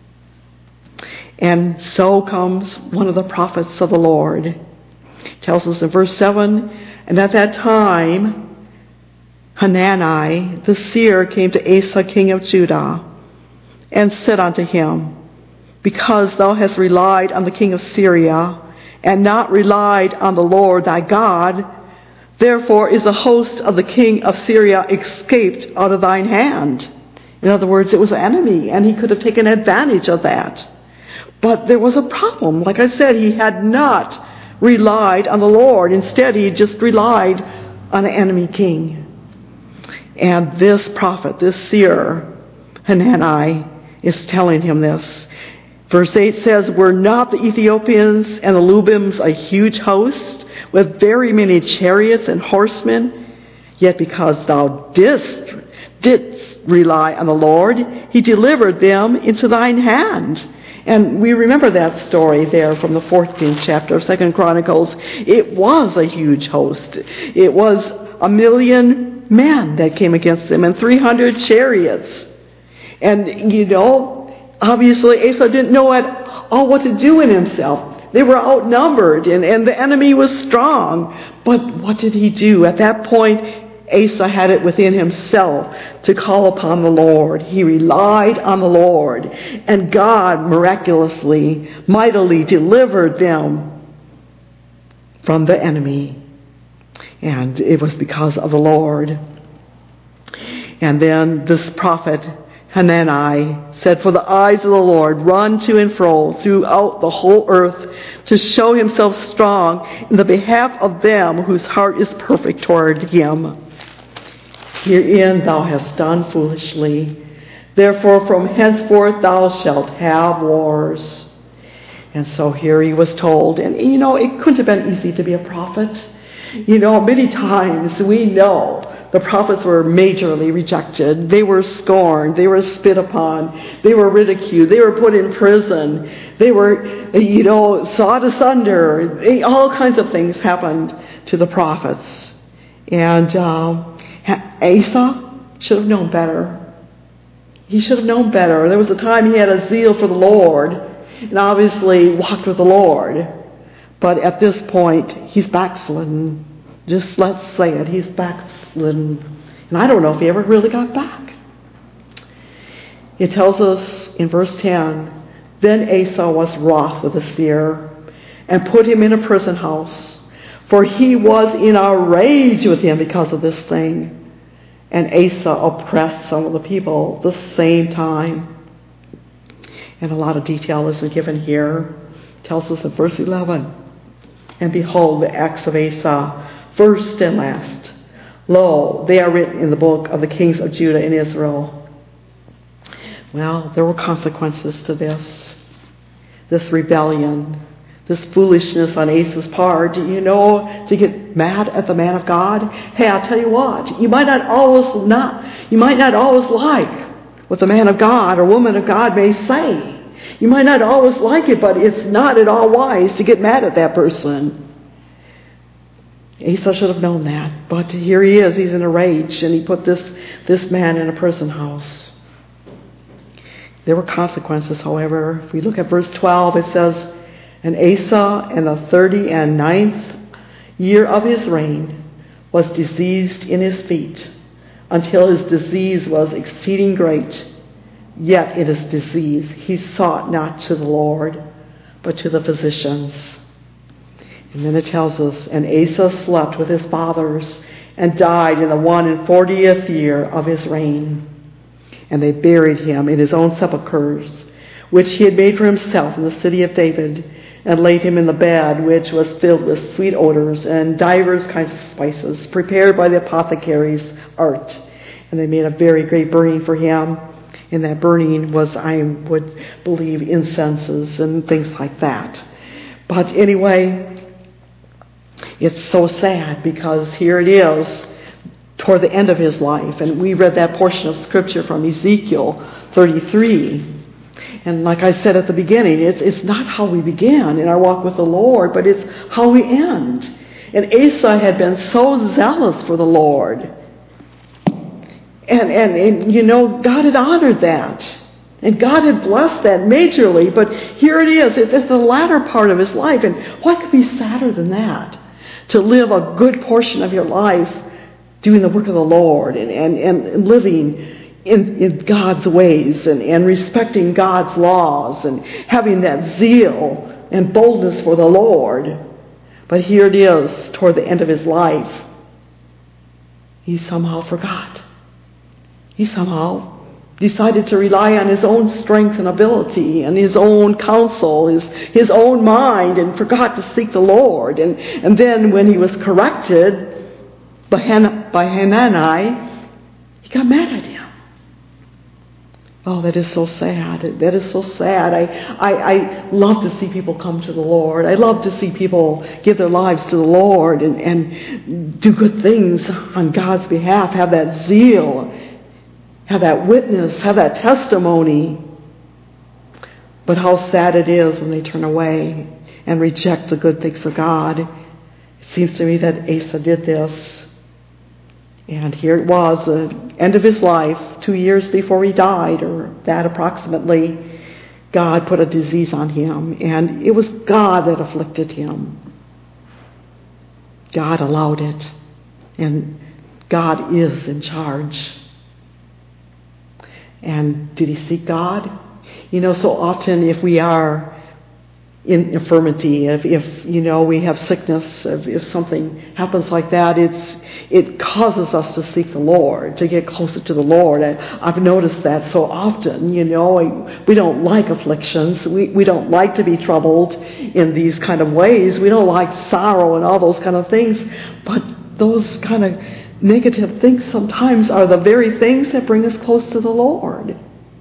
And so comes one of the prophets of the Lord. It tells us in verse seven, and at that time Hanani the seer came to Asa king of Judah and said unto him, because thou hast relied on the king of Syria and not relied on the Lord thy God, therefore is the host of the king of Syria escaped out of thine hand. In other words, it was an enemy, and he could have taken advantage of that. But there was a problem. Like I said, he had not relied on the Lord. Instead, he just relied on an enemy king. And this prophet, this seer, Hanani, is telling him this. Verse eight says, were not the Ethiopians and the Lubims a huge host with very many chariots and horsemen? Yet because thou didst, didst rely on the Lord, he delivered them into thine hand. And we remember that story there from the fourteenth chapter of Second Chronicles. It was a huge host. It was a million men that came against them and three hundred chariots. And, you know, obviously Asa didn't know at all what to do in himself. They were outnumbered and, and the enemy was strong. But what did he do? At that point, Asa had it within himself to call upon the Lord. He relied on the Lord, and God miraculously, mightily delivered them from the enemy. And it was because of the Lord. And then this prophet Hanani said, for the eyes of the Lord run to and fro throughout the whole earth to show himself strong in the behalf of them whose heart is perfect toward him. Herein thou hast done foolishly. Therefore from henceforth thou shalt have wars. And so here he was told, and you know, it couldn't have been easy to be a prophet. You know, many times we know the prophets were majorly rejected. They were scorned. They were spit upon. They were ridiculed. They were put in prison. They were, you know, sawed asunder. All kinds of things happened to the prophets. And um, Asa should have known better. He should have known better. There was a time he had a zeal for the Lord and obviously walked with the Lord. But at this point, he's backslidden. Just let's say it, he's backslidden. And I don't know if he ever really got back. It tells us in verse ten, then Asa was wroth with the seer and put him in a prison house, for he was in a rage with him because of this thing. And Asa oppressed some of the people the same time. And a lot of detail isn't given here. It tells us in verse eleven, and behold, the acts of Asa, first and last. Lo, they are written in the book of the kings of Judah and Israel. Well, there were consequences to this. This rebellion, this foolishness on Asa's part, you know, to get mad at the man of God. Hey, I'll tell you what, you might not always not, you might not always like what the man of God or woman of God may say. You might not always like it, but it's not at all wise to get mad at that person. Asa should have known that, but here he is, he's in a rage, and he put this, this man in a prison house. There were consequences, however. If we look at verse twelve, it says, and Asa in the thirty and ninth year of his reign was diseased in his feet, until his disease was exceeding great. Yet in his disease he sought not to the Lord, but to the physicians. And then it tells us, and Asa slept with his fathers, and died in the one and fortieth year of his reign. And they buried him in his own sepulchres, which he had made for himself in the city of David, and laid him in the bed which was filled with sweet odors and divers kinds of spices, prepared by the apothecary's art. And they made a very great burning for him. And that burning was, I would believe, incenses and things like that. But anyway, it's so sad because here it is toward the end of his life. And we read that portion of Scripture from Ezekiel thirty-three. And like I said at the beginning, it's, it's not how we begin in our walk with the Lord, but it's how we end. And Asa had been so zealous for the Lord. And, and, and, you know, God had honored that. And God had blessed that majorly. But here it is. It's, it's the latter part of his life. And what could be sadder than that? To live a good portion of your life doing the work of the Lord and, and, and living in, in God's ways and, and respecting God's laws and having that zeal and boldness for the Lord. But here it is, toward the end of his life, he somehow forgot. He somehow decided to rely on his own strength and ability and his own counsel, his, his own mind, and forgot to seek the Lord. And, and then when he was corrected by, Han, by Hanani, he got mad at him. Oh, that is so sad. That is so sad. I, I, I love to see people come to the Lord. I love to see people give their lives to the Lord and, and do good things on God's behalf, have that zeal, have that witness, have that testimony. But how sad it is when they turn away and reject the good things of God. It seems to me that Asa did this. And here it was, the end of his life, two years before he died, or that approximately, God put a disease on him. And it was God that afflicted him. God allowed it. And God is in charge. And did he seek God? You know, so often if we are in infirmity, if, if you know, we have sickness, if, if something happens like that, it's it causes us to seek the Lord, to get closer to the Lord. I, I've noticed that so often, you know. We don't like afflictions. We, we don't like to be troubled in these kind of ways. We don't like sorrow and all those kind of things. But those kind of negative things sometimes are the very things that bring us close to the Lord.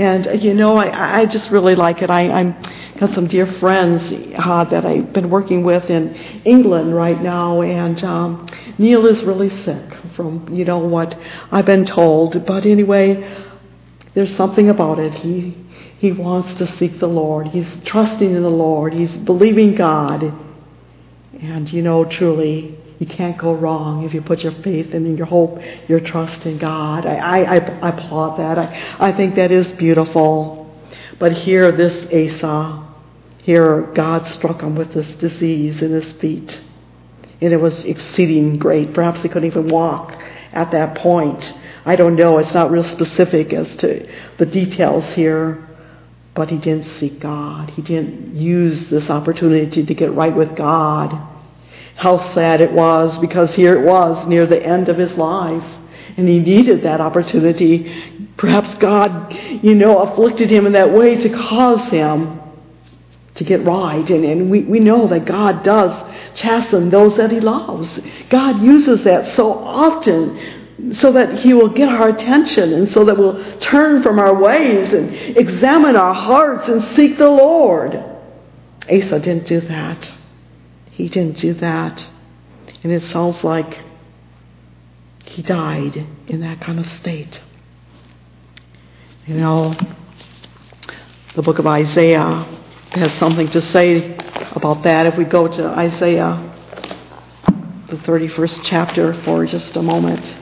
And, uh, you know, I, I just really like it. I, I'm got some dear friends uh, that I've been working with in England right now, and um, Neil is really sick from, you know, what I've been told. But anyway, there's something about it. He he wants to seek the Lord. He's trusting in the Lord. He's believing God. And, you know, truly, you can't go wrong if you put your faith and your hope, your trust in God. I, I, I applaud that. I, I think that is beautiful. But here, this Asa, here God struck him with this disease in his feet. And it was exceeding great. Perhaps he couldn't even walk at that point. I don't know. It's not real specific as to the details here. But he didn't seek God. He didn't use this opportunity to get right with God. How sad it was, because here it was near the end of his life. And he needed that opportunity. Perhaps God, you know, afflicted him in that way to cause him to get right. And, and we, we know that God does chasten those that he loves. God uses that so often so that he will get our attention, and so that we'll turn from our ways and examine our hearts and seek the Lord. Asa didn't do that. He didn't do that. And it sounds like he died in that kind of state. You know, the book of Isaiah has something to say about that. If we go to Isaiah, the thirty-first chapter, for just a moment.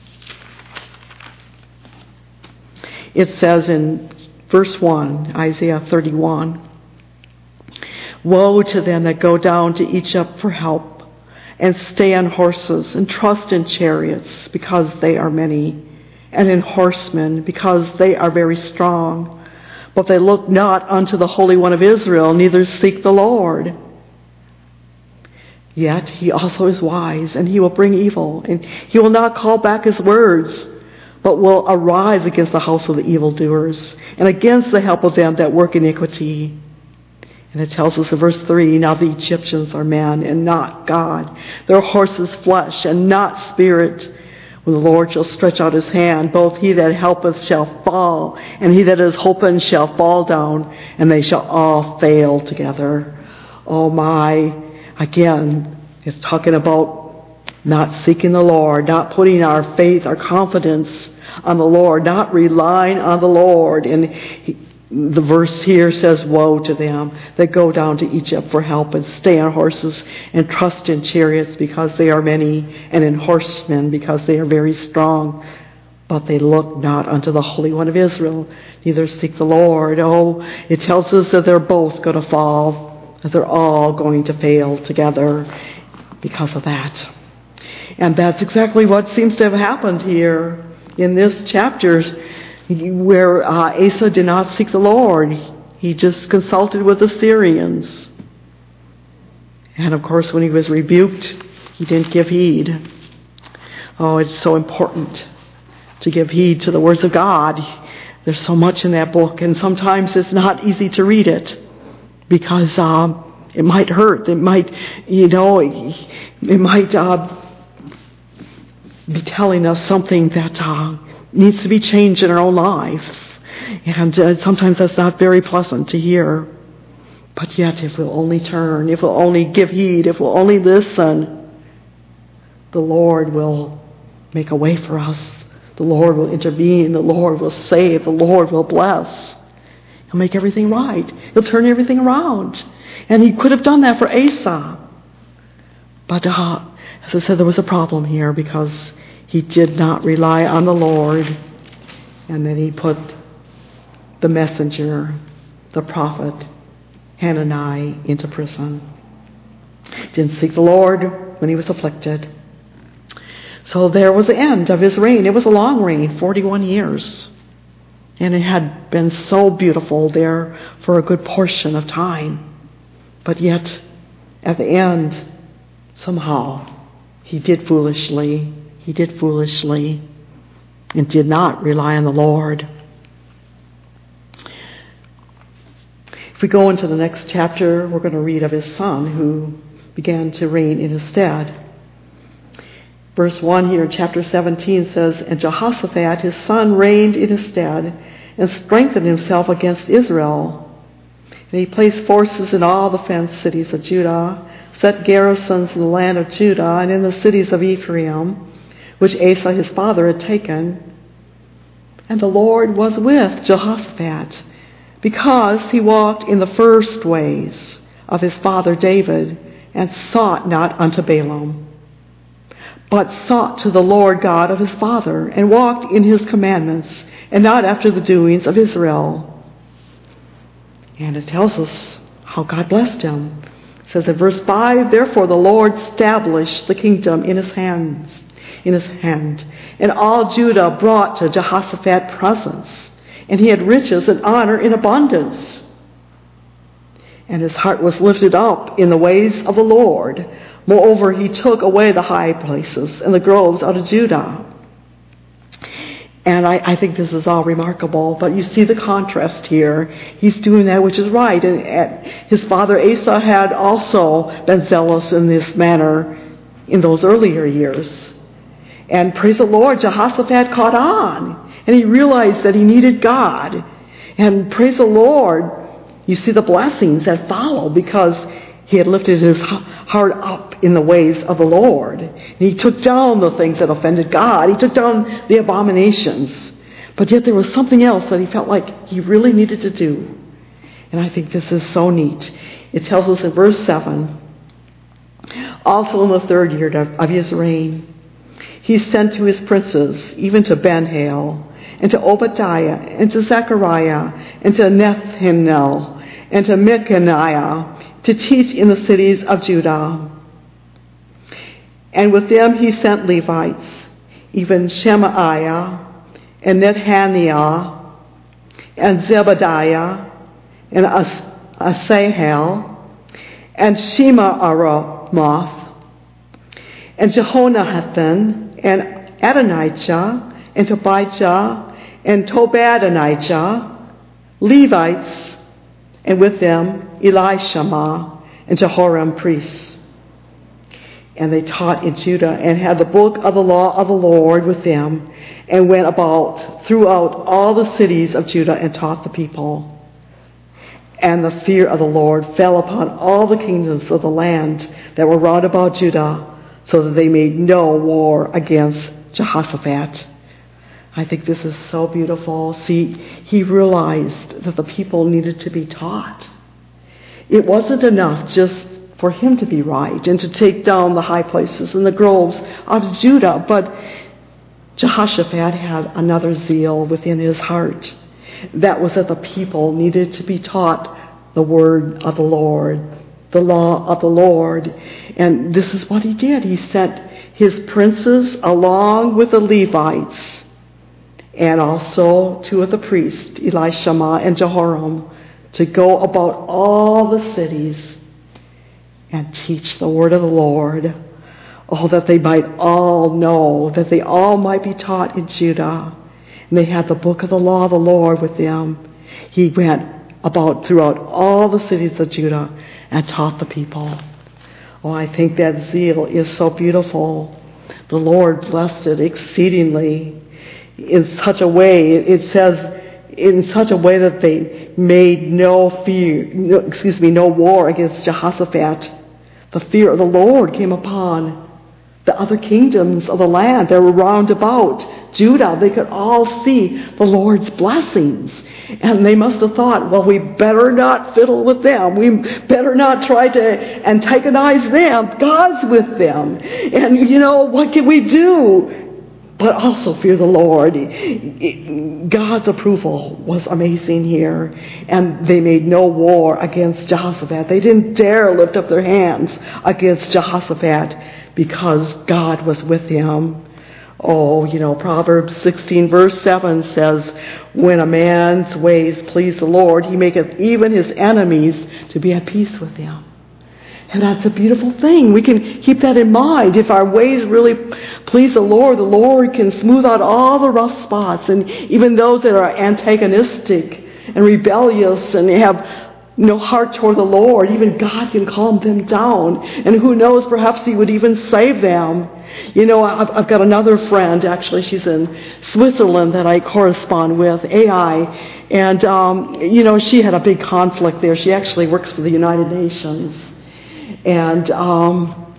It says in verse one, Isaiah thirty-one, "Woe to them that go down to Egypt for help, and stay on horses, and trust in chariots, because they are many, and in horsemen, because they are very strong. But they look not unto the Holy One of Israel, neither seek the Lord. Yet he also is wise, and he will bring evil, and he will not call back his words, but will arise against the house of the evildoers, and against the help of them that work iniquity." And it tells us in verse three, "Now the Egyptians are men, and not God. Their horses flesh, and not spirit. When the Lord shall stretch out his hand, both he that helpeth shall fall, and he that is holpen shall fall down, and they shall all fail together." Oh my, again, it's talking about not seeking the Lord, not putting our faith, our confidence on the Lord, not relying on the Lord. And he, the verse here says, "Woe to them that go down to Egypt for help, and stay on horses, and trust in chariots, because they are many, and in horsemen, because they are very strong. But they look not unto the Holy One of Israel, neither seek the Lord." Oh, it tells us that they're both going to fall, that they're all going to fail together because of that. And that's exactly what seems to have happened here in this chapter, where uh, Asa did not seek the Lord. He just consulted with the Syrians. And of course, when he was rebuked, he didn't give heed. Oh, it's so important to give heed to the words of God. There's so much in that book, and sometimes it's not easy to read it, because um, it might hurt. It might, you know, it might uh, be telling us something that uh, needs to be changed in our own lives. And uh, sometimes that's not very pleasant to hear. But yet, if we'll only turn, if we'll only give heed, if we'll only listen, the Lord will make a way for us. The Lord will intervene. The Lord will save. The Lord will bless. He'll make everything right. He'll turn everything around. And he could have done that for Asa. But uh, as I said, there was a problem here, because he did not rely on the Lord. And then he put the messenger, the prophet, Hanani, into prison. Didn't seek the Lord when he was afflicted. So there was the end of his reign. It was a long reign, forty-one years. And it had been so beautiful there for a good portion of time. But yet, at the end, somehow, he did foolishly. He did foolishly and did not rely on the Lord. If we go into the next chapter, we're going to read of his son who began to reign in his stead. Verse one here in chapter seventeen says, "And Jehoshaphat his son reigned in his stead, and strengthened himself against Israel. And he placed forces in all the fenced cities of Judah, set garrisons in the land of Judah and in the cities of Ephraim, which Asa his father had taken. And the Lord was with Jehoshaphat, because he walked in the first ways of his father David, and sought not unto Balaam, but sought to the Lord God of his father, and walked in his commandments, and not after the doings of Israel. And it tells us how God blessed him. It says in verse five, therefore the Lord established the kingdom in his hands, in his hand, and all Judah brought to Jehoshaphat presents, and he had riches and honor in abundance. And his heart was lifted up in the ways of the Lord. Moreover, he took away the high places and the groves out of Judah. And I, I think this is all remarkable, but you see the contrast here. He's doing that which is right. And, and his father Asa had also been zealous in this manner in those earlier years. And praise the Lord, Jehoshaphat caught on. And he realized that he needed God. And praise the Lord, you see the blessings that follow because he had lifted his heart up in the ways of the Lord. And he took down the things that offended God. He took down the abominations. But yet there was something else that he felt like he really needed to do. And I think this is so neat. It tells us in verse seven, also in the third year of his reign, he sent to his princes, even to Ben-Hail, and to Obadiah, and to Zechariah, and to Nethanel, and to Micaniah, to teach in the cities of Judah. And with them he sent Levites, even Shemaiah, and Nethaniah, and Zebadiah, and As- Asahel, and Shemaramoth, and Jehonathan, and Adonijah, and Tobijah, and Tobadonijah, Levites, and with them Elishama and Jehoram priests. And they taught in Judah and had the book of the law of the Lord with them, and went about throughout all the cities of Judah and taught the people. And the fear of the Lord fell upon all the kingdoms of the land that were round about Judah, so that they made no war against Jehoshaphat. I think this is so beautiful. See, he realized that the people needed to be taught. It wasn't enough just for him to be right and to take down the high places and the groves out of Judah, but Jehoshaphat had another zeal within his heart. That was that the people needed to be taught the word of the Lord, the law of the Lord. And this is what he did. He sent his princes along with the Levites, and also two of the priests, Elishama and Jehoram, to go about all the cities and teach the word of the Lord. Oh, that they might all know, that they all might be taught in Judah. And they had the book of the law of the Lord with them. He went about throughout all the cities of Judah and taught the people. Oh, I think that zeal is so beautiful. The Lord blessed it exceedingly in such a way, it says, in such a way that they made no fear, no, excuse me, no war against Jehoshaphat. The fear of the Lord came upon the other kingdoms of the land that were round about Judah. They could all see the Lord's blessings. And they must have thought, well, we better not fiddle with them. We better not try to antagonize them. God's with them. And, you know, what can we do? But also fear the Lord. God's approval was amazing here. And they made no war against Jehoshaphat. They didn't dare lift up their hands against Jehoshaphat because God was with him. Oh, you know, Proverbs sixteen verse seven says, when a man's ways please the Lord, he maketh even his enemies to be at peace with him. And that's a beautiful thing. We can keep that in mind. If our ways really please the Lord, the Lord can smooth out all the rough spots. And even those that are antagonistic and rebellious and have no heart toward the Lord, even God can calm them down. And who knows, perhaps He would even save them. You know, I've, I've got another friend, actually, she's in Switzerland that I correspond with, A I. And, um, you know, she had a big conflict there. She actually works for the United Nations. And, um,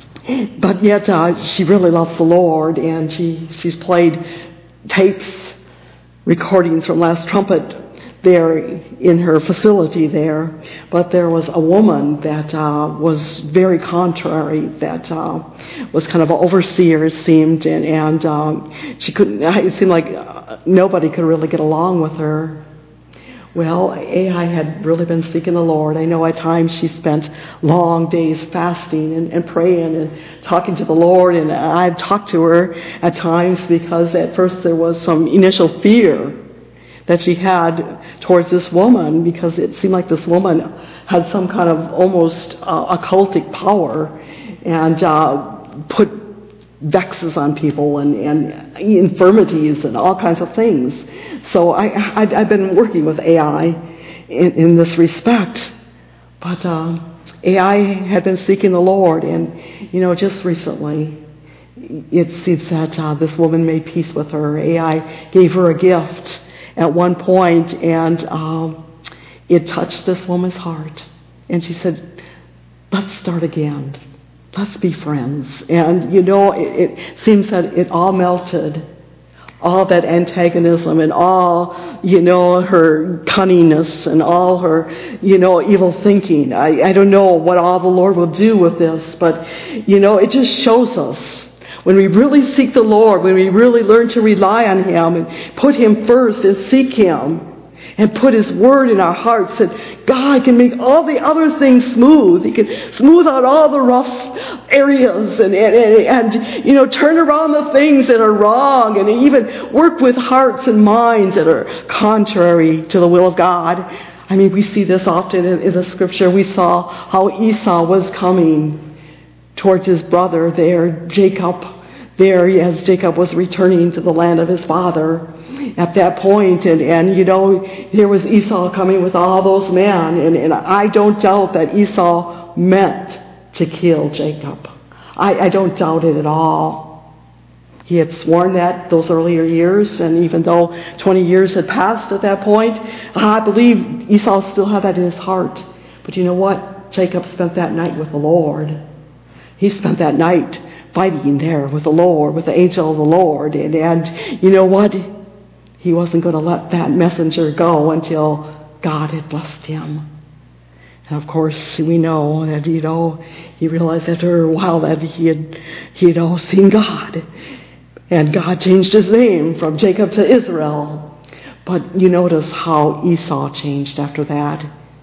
but yet uh, she really loves the Lord. And she, she's played tapes, recordings from Last Trumpet there in her facility there. But there was a woman that uh, was very contrary, that uh, was kind of an overseer, it seemed, and, and um, she couldn't, it seemed like uh, nobody could really get along with her. Well, A I had really been seeking the Lord. I know at times she spent long days fasting and, and praying and talking to the Lord, and I've talked to her at times because at first there was some initial fear that she had towards this woman, because it seemed like this woman had some kind of almost uh, occultic power and uh, put vexes on people and, and infirmities and all kinds of things. So I, I, I've been working with A I in, in this respect. But uh, A I had been seeking the Lord, and, you know, just recently it seems that uh, this woman made peace with her. A I gave her a gift at one point, and um, it touched this woman's heart. And she said, let's start again. Let's be friends. And, you know, it, it seems that it all melted. All that antagonism and all, you know, her cunningness and all her, you know, evil thinking. I, I don't know what all the Lord will do with this, but, you know, it just shows us when we really seek the Lord, when we really learn to rely on Him and put Him first and seek Him and put His Word in our hearts, that God can make all the other things smooth. He can smooth out all the rough areas and, and, and, and you know, turn around the things that are wrong, and even work with hearts and minds that are contrary to the will of God. I mean, we see this often in, in the Scripture. We saw how Esau was coming towards his brother there, Jacob, there as Jacob was returning to the land of his father at that point. And, and you know, here was Esau coming with all those men. And, and I don't doubt that Esau meant to kill Jacob. I, I don't doubt it at all. He had sworn that those earlier years, and even though twenty years had passed at that point, I believe Esau still had that in his heart. But you know what? Jacob spent that night with the Lord. He spent that night fighting there with the Lord, with the angel of the Lord. And, and you know what? He wasn't going to let that messenger go until God had blessed him. And of course, we know that, you know, he realized after a while that he had, he had all seen God. And God changed his name from Jacob to Israel. But you notice how Esau changed after that.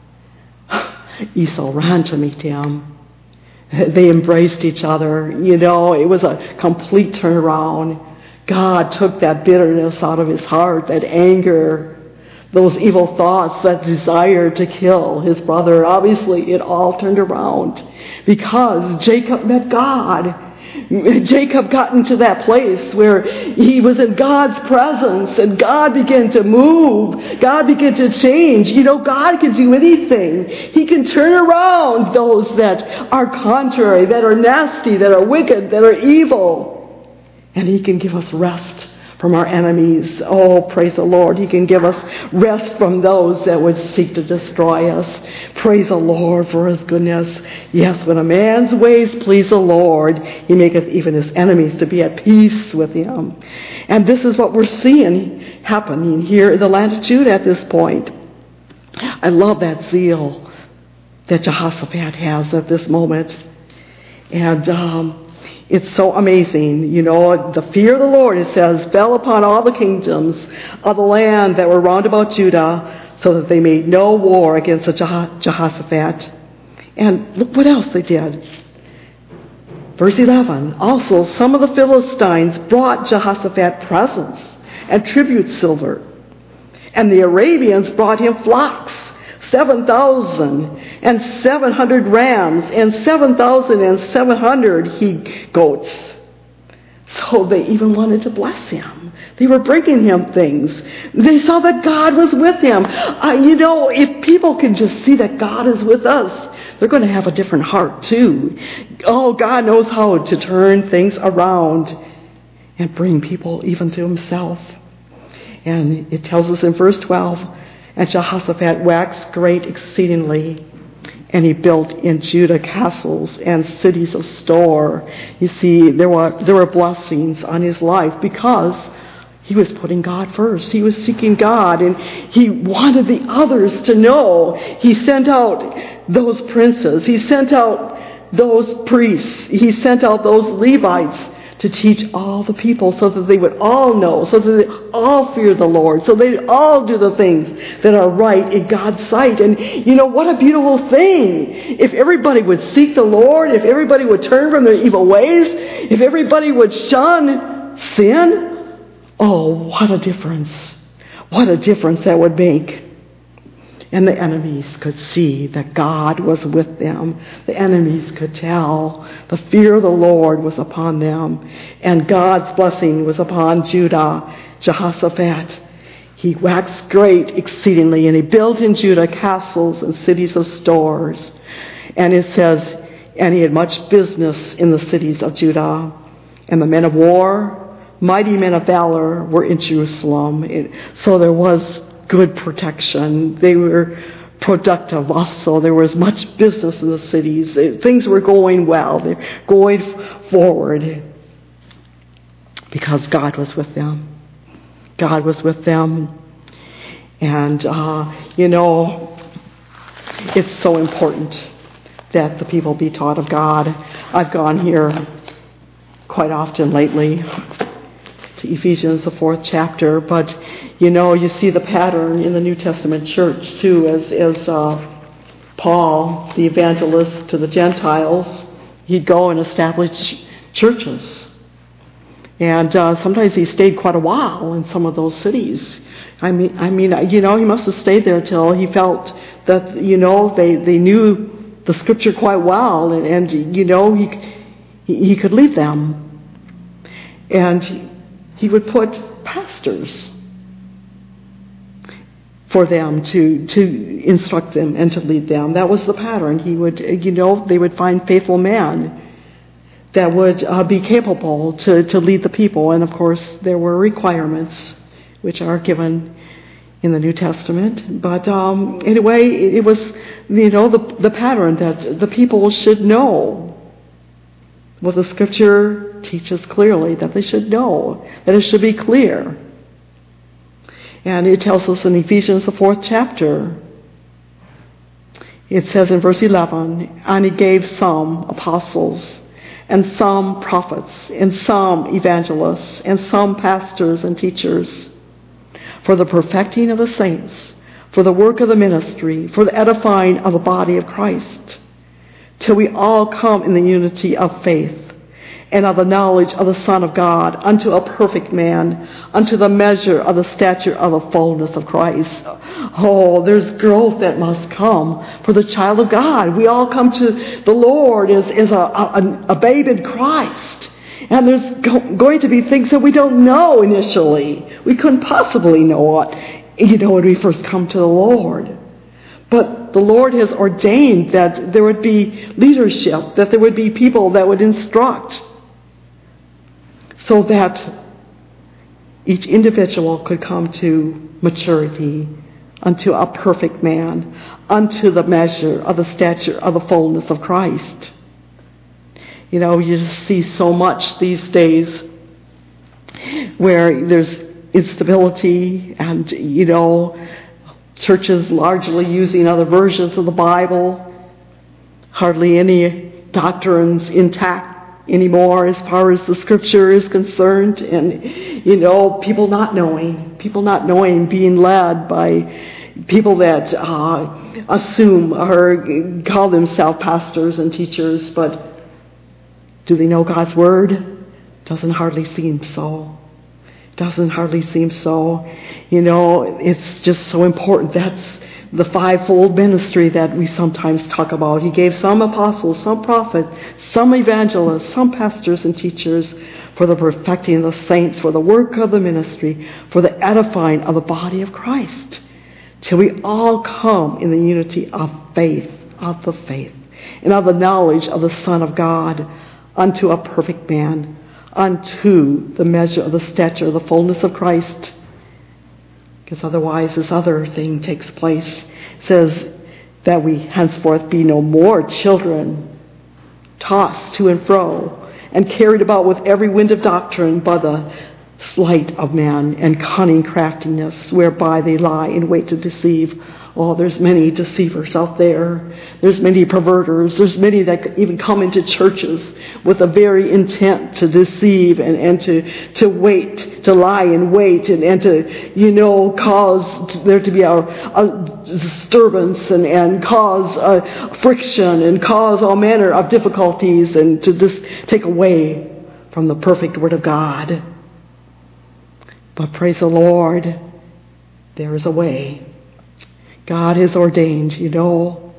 Esau ran to meet him. They embraced each other. You know, it was a complete turnaround. God took that bitterness out of his heart, that anger, those evil thoughts, that desire to kill his brother. Obviously, it all turned around because Jacob met God. Jacob got into that place where he was in God's presence, and God began to move. God began to change. You know, God can do anything. He can turn around those that are contrary, that are nasty, that are wicked, that are evil. And He can give us rest from our enemies. Oh, praise the Lord. He can give us rest from those that would seek to destroy us. Praise the Lord for His goodness. Yes, when a man's ways please the Lord, He maketh even his enemies to be at peace with him. And this is what we're seeing happening here in the land of Judah at this point. I love that zeal that Jehoshaphat has at this moment. And um it's so amazing. You know, the fear of the Lord, it says, fell upon all the kingdoms of the land that were round about Judah, so that they made no war against Jehoshaphat. And look what else they did. Verse eleven, also some of the Philistines brought Jehoshaphat presents and tribute silver. And the Arabians brought him flocks, seven thousand and seven hundred rams, and seven thousand and seven hundred he goats. So they even wanted to bless him. They were bringing him things. They saw that God was with him. Uh, you know, if people can just see that God is with us, they're going to have a different heart too. Oh, God knows how to turn things around and bring people even to himself. And it tells us in verse twelve, and Jehoshaphat waxed great exceedingly, and he built in Judah castles and cities of store. You see, there were there were blessings on his life because he was putting God first. He was seeking God, and he wanted the others to know. He sent out those princes. He sent out those priests. He sent out those Levites to teach all the people so that they would all know, so that they all fear the Lord, so they'd all do the things that are right in God's sight. And you know, what a beautiful thing. If everybody would seek the Lord, if everybody would turn from their evil ways, if everybody would shun sin, oh, what a difference. What a difference that would make. And the enemies could see that God was with them. The enemies could tell the fear of the Lord was upon them. And God's blessing was upon Judah, Jehoshaphat. He waxed great exceedingly, and he built in Judah castles and cities of stores. And it says, and he had much business in the cities of Judah. And the men of war, mighty men of valor, were in Jerusalem. It, so there was good protection. They were productive also. There was much business in the cities. Things were going well. They were going forward because God was with them. God was with them. And, uh, you know, it's so important that the people be taught of God. I've gone here quite often lately to Ephesians, the fourth chapter, but you know, you see the pattern in the New Testament church too, as as uh, Paul, the evangelist to the Gentiles, he'd go and establish churches, and uh, sometimes he stayed quite a while in some of those cities. I mean, I mean, you know, he must have stayed there till he felt that you know they they knew the Scripture quite well, and, and you know he he, he could lead them, and he, he would put pastors for them to, to instruct them and to lead them. That was the pattern. He would, you know, they would find faithful men that would uh, be capable to, to lead the people. And of course, there were requirements which are given in the New Testament. But um, anyway, it, it was, you know, the, the pattern that the people should know what the Scripture teaches clearly, that they should know, that it should be clear. And it tells us in Ephesians, the fourth chapter, it says in verse eleven, and he gave some apostles, and some prophets, and some evangelists, and some pastors and teachers, for the perfecting of the saints, for the work of the ministry, for the edifying of the body of Christ, till we all come in the unity of faith, and of the knowledge of the Son of God, unto a perfect man, unto the measure of the stature of the fullness of Christ. Oh, there's growth that must come for the child of God. We all come to the Lord as, as a, a, a babe in Christ. And there's go, going to be things that we don't know initially. We couldn't possibly know it, you know, when we first come to the Lord. But the Lord has ordained that there would be leadership, that there would be people that would instruct, so that each individual could come to maturity, unto a perfect man, unto the measure of the stature of the fullness of Christ. You know, you just see so much these days where there's instability and, you know, churches largely using other versions of the Bible, hardly any doctrines intact anymore as far as the Scripture is concerned, and you know, people not knowing, people not knowing, being led by people that uh, assume or call themselves pastors and teachers, but do they know God's Word? Doesn't hardly seem so. Doesn't hardly seem so. You know, it's just so important. That's the fivefold ministry that we sometimes talk about. He gave some apostles, some prophets, some evangelists, some pastors and teachers for the perfecting of the saints, for the work of the ministry, for the edifying of the body of Christ, till we all come in the unity of faith, of the faith, and of the knowledge of the Son of God, unto a perfect man, unto the measure of the stature of the fullness of Christ. Because otherwise this other thing takes place. It says that we henceforth be no more children, tossed to and fro, and carried about with every wind of doctrine by the sleight of man and cunning craftiness, whereby they lie in wait to deceive. Oh, there's many deceivers out there. There's many perverters. There's many that even come into churches with a very intent to deceive and, and to, to wait, to lie in wait and, and to, you know, cause there to be a, a disturbance and, and cause a friction and cause all manner of difficulties and to just take away from the perfect Word of God. But praise the Lord, there is a way. God has ordained, you know.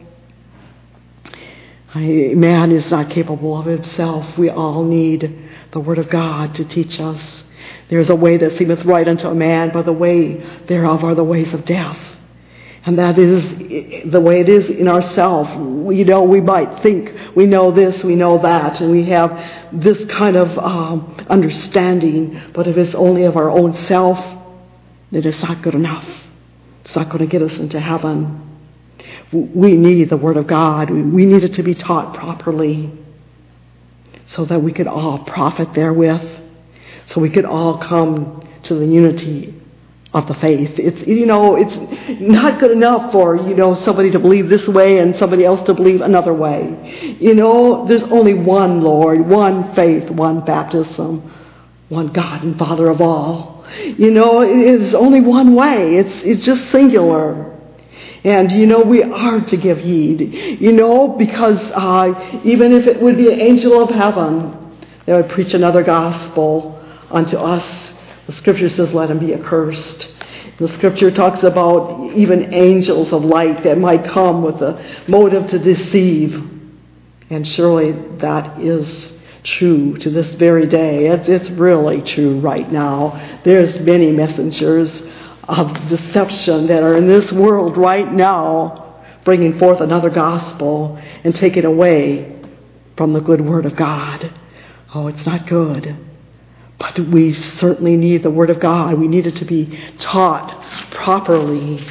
Man is not capable of himself. We all need the Word of God to teach us. There is a way that seemeth right unto a man, but the way thereof are the ways of death. And that is the way it is in ourselves. You know, we might think we know this, we know that, and we have this kind of um, understanding. But if it's only of our own self, then it's not good enough. It's not going to get us into heaven. We need the Word of God. We need it to be taught properly so that we could all profit therewith, so we could all come to the unity of the faith. It's, you know, it's not good enough for, you know, somebody to believe this way and somebody else to believe another way. You know, there's only one Lord, one faith, one baptism, one God and Father of all. You know, it is only one way. It's it's just singular. And, you know, we are to give heed. You know, because uh, even if it would be an angel of heaven that would preach another gospel unto us, the Scripture says, let him be accursed. The Scripture talks about even angels of light that might come with a motive to deceive. And surely that is true to this very day. It's, it's really true right now. There's many messengers of deception that are in this world right now, bringing forth another gospel and taking away from the good Word of God. Oh, it's not good. But we certainly need the Word of God. We need it to be taught properly.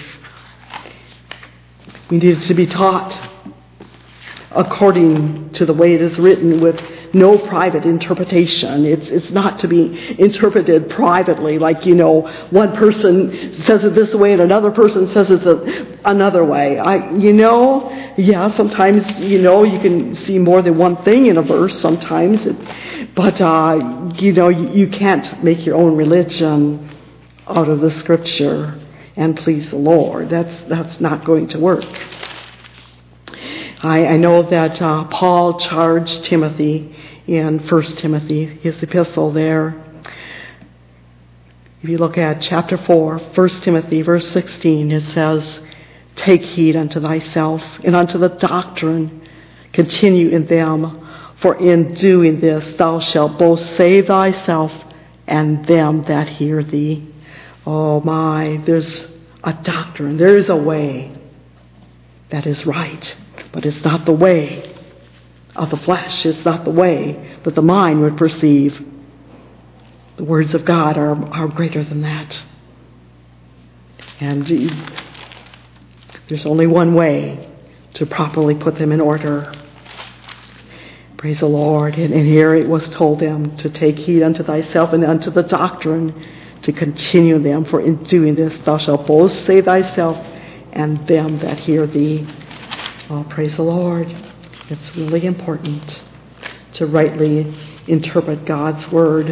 We need it to be taught according to the way it is written, with no private interpretation. It's it's not to be interpreted privately, like, you know, one person says it this way and another person says it another way. I, you know, yeah, sometimes, you know, you can see more than one thing in a verse sometimes, it, but, uh, you know, you, you can't make your own religion out of the Scripture and please the Lord. That's, that's not going to work. I, I know that uh, Paul charged Timothy in First Timothy, his epistle there. If you look at chapter four, First Timothy, verse sixteen, it says, take heed unto thyself and unto the doctrine, continue in them, for in doing this thou shalt both save thyself and them that hear thee. Oh my, there's a doctrine, there is a way that is right. But it's not the way of the flesh. It's not the way that the mind would perceive. The words of God are, are greater than that. And there's only one way to properly put them in order. Praise the Lord. And, and here it was told them to take heed unto thyself and unto the doctrine, to continue them. For in doing this thou shalt both save thyself and them that hear thee. Oh, praise the Lord. It's really important to rightly interpret God's Word.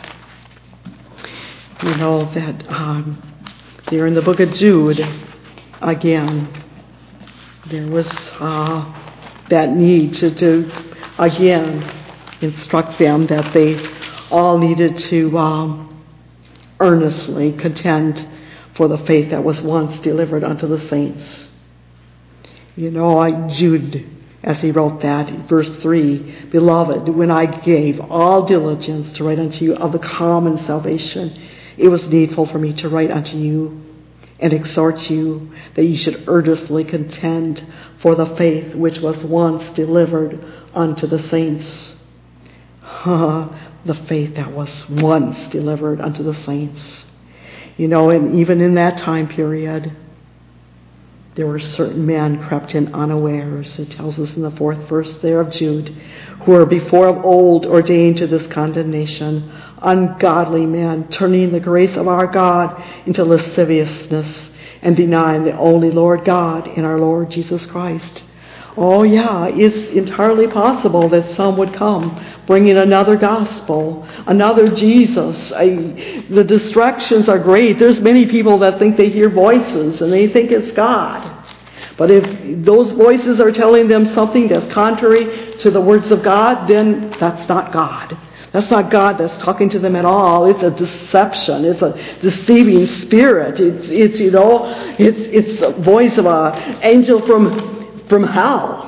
You know that um, there in the book of Jude, again, there was uh, that need to, to, again, instruct them that they all needed to um, earnestly contend for the faith that was once delivered unto the saints. You know, I, Jude as he wrote that. Verse three, Beloved, when I gave all diligence to write unto you of the common salvation, it was needful for me to write unto you and exhort you that you should earnestly contend for the faith which was once delivered unto the saints. The faith that was once delivered unto the saints. You know, and even in that time period, there were certain men crept in unawares. It tells us in the fourth verse there of Jude, who were before of old ordained to this condemnation, ungodly men, turning the grace of our God into lasciviousness and denying the only Lord God in our Lord Jesus Christ. Oh yeah, it's entirely possible that some would come bringing another gospel, another Jesus. I, the distractions are great. There's many people that think they hear voices and they think it's God. But if those voices are telling them something that's contrary to the words of God, then that's not God. That's not God that's talking to them at all. It's a deception. It's a deceiving spirit. It's, it's you know, it's it's the voice of an angel from from hell.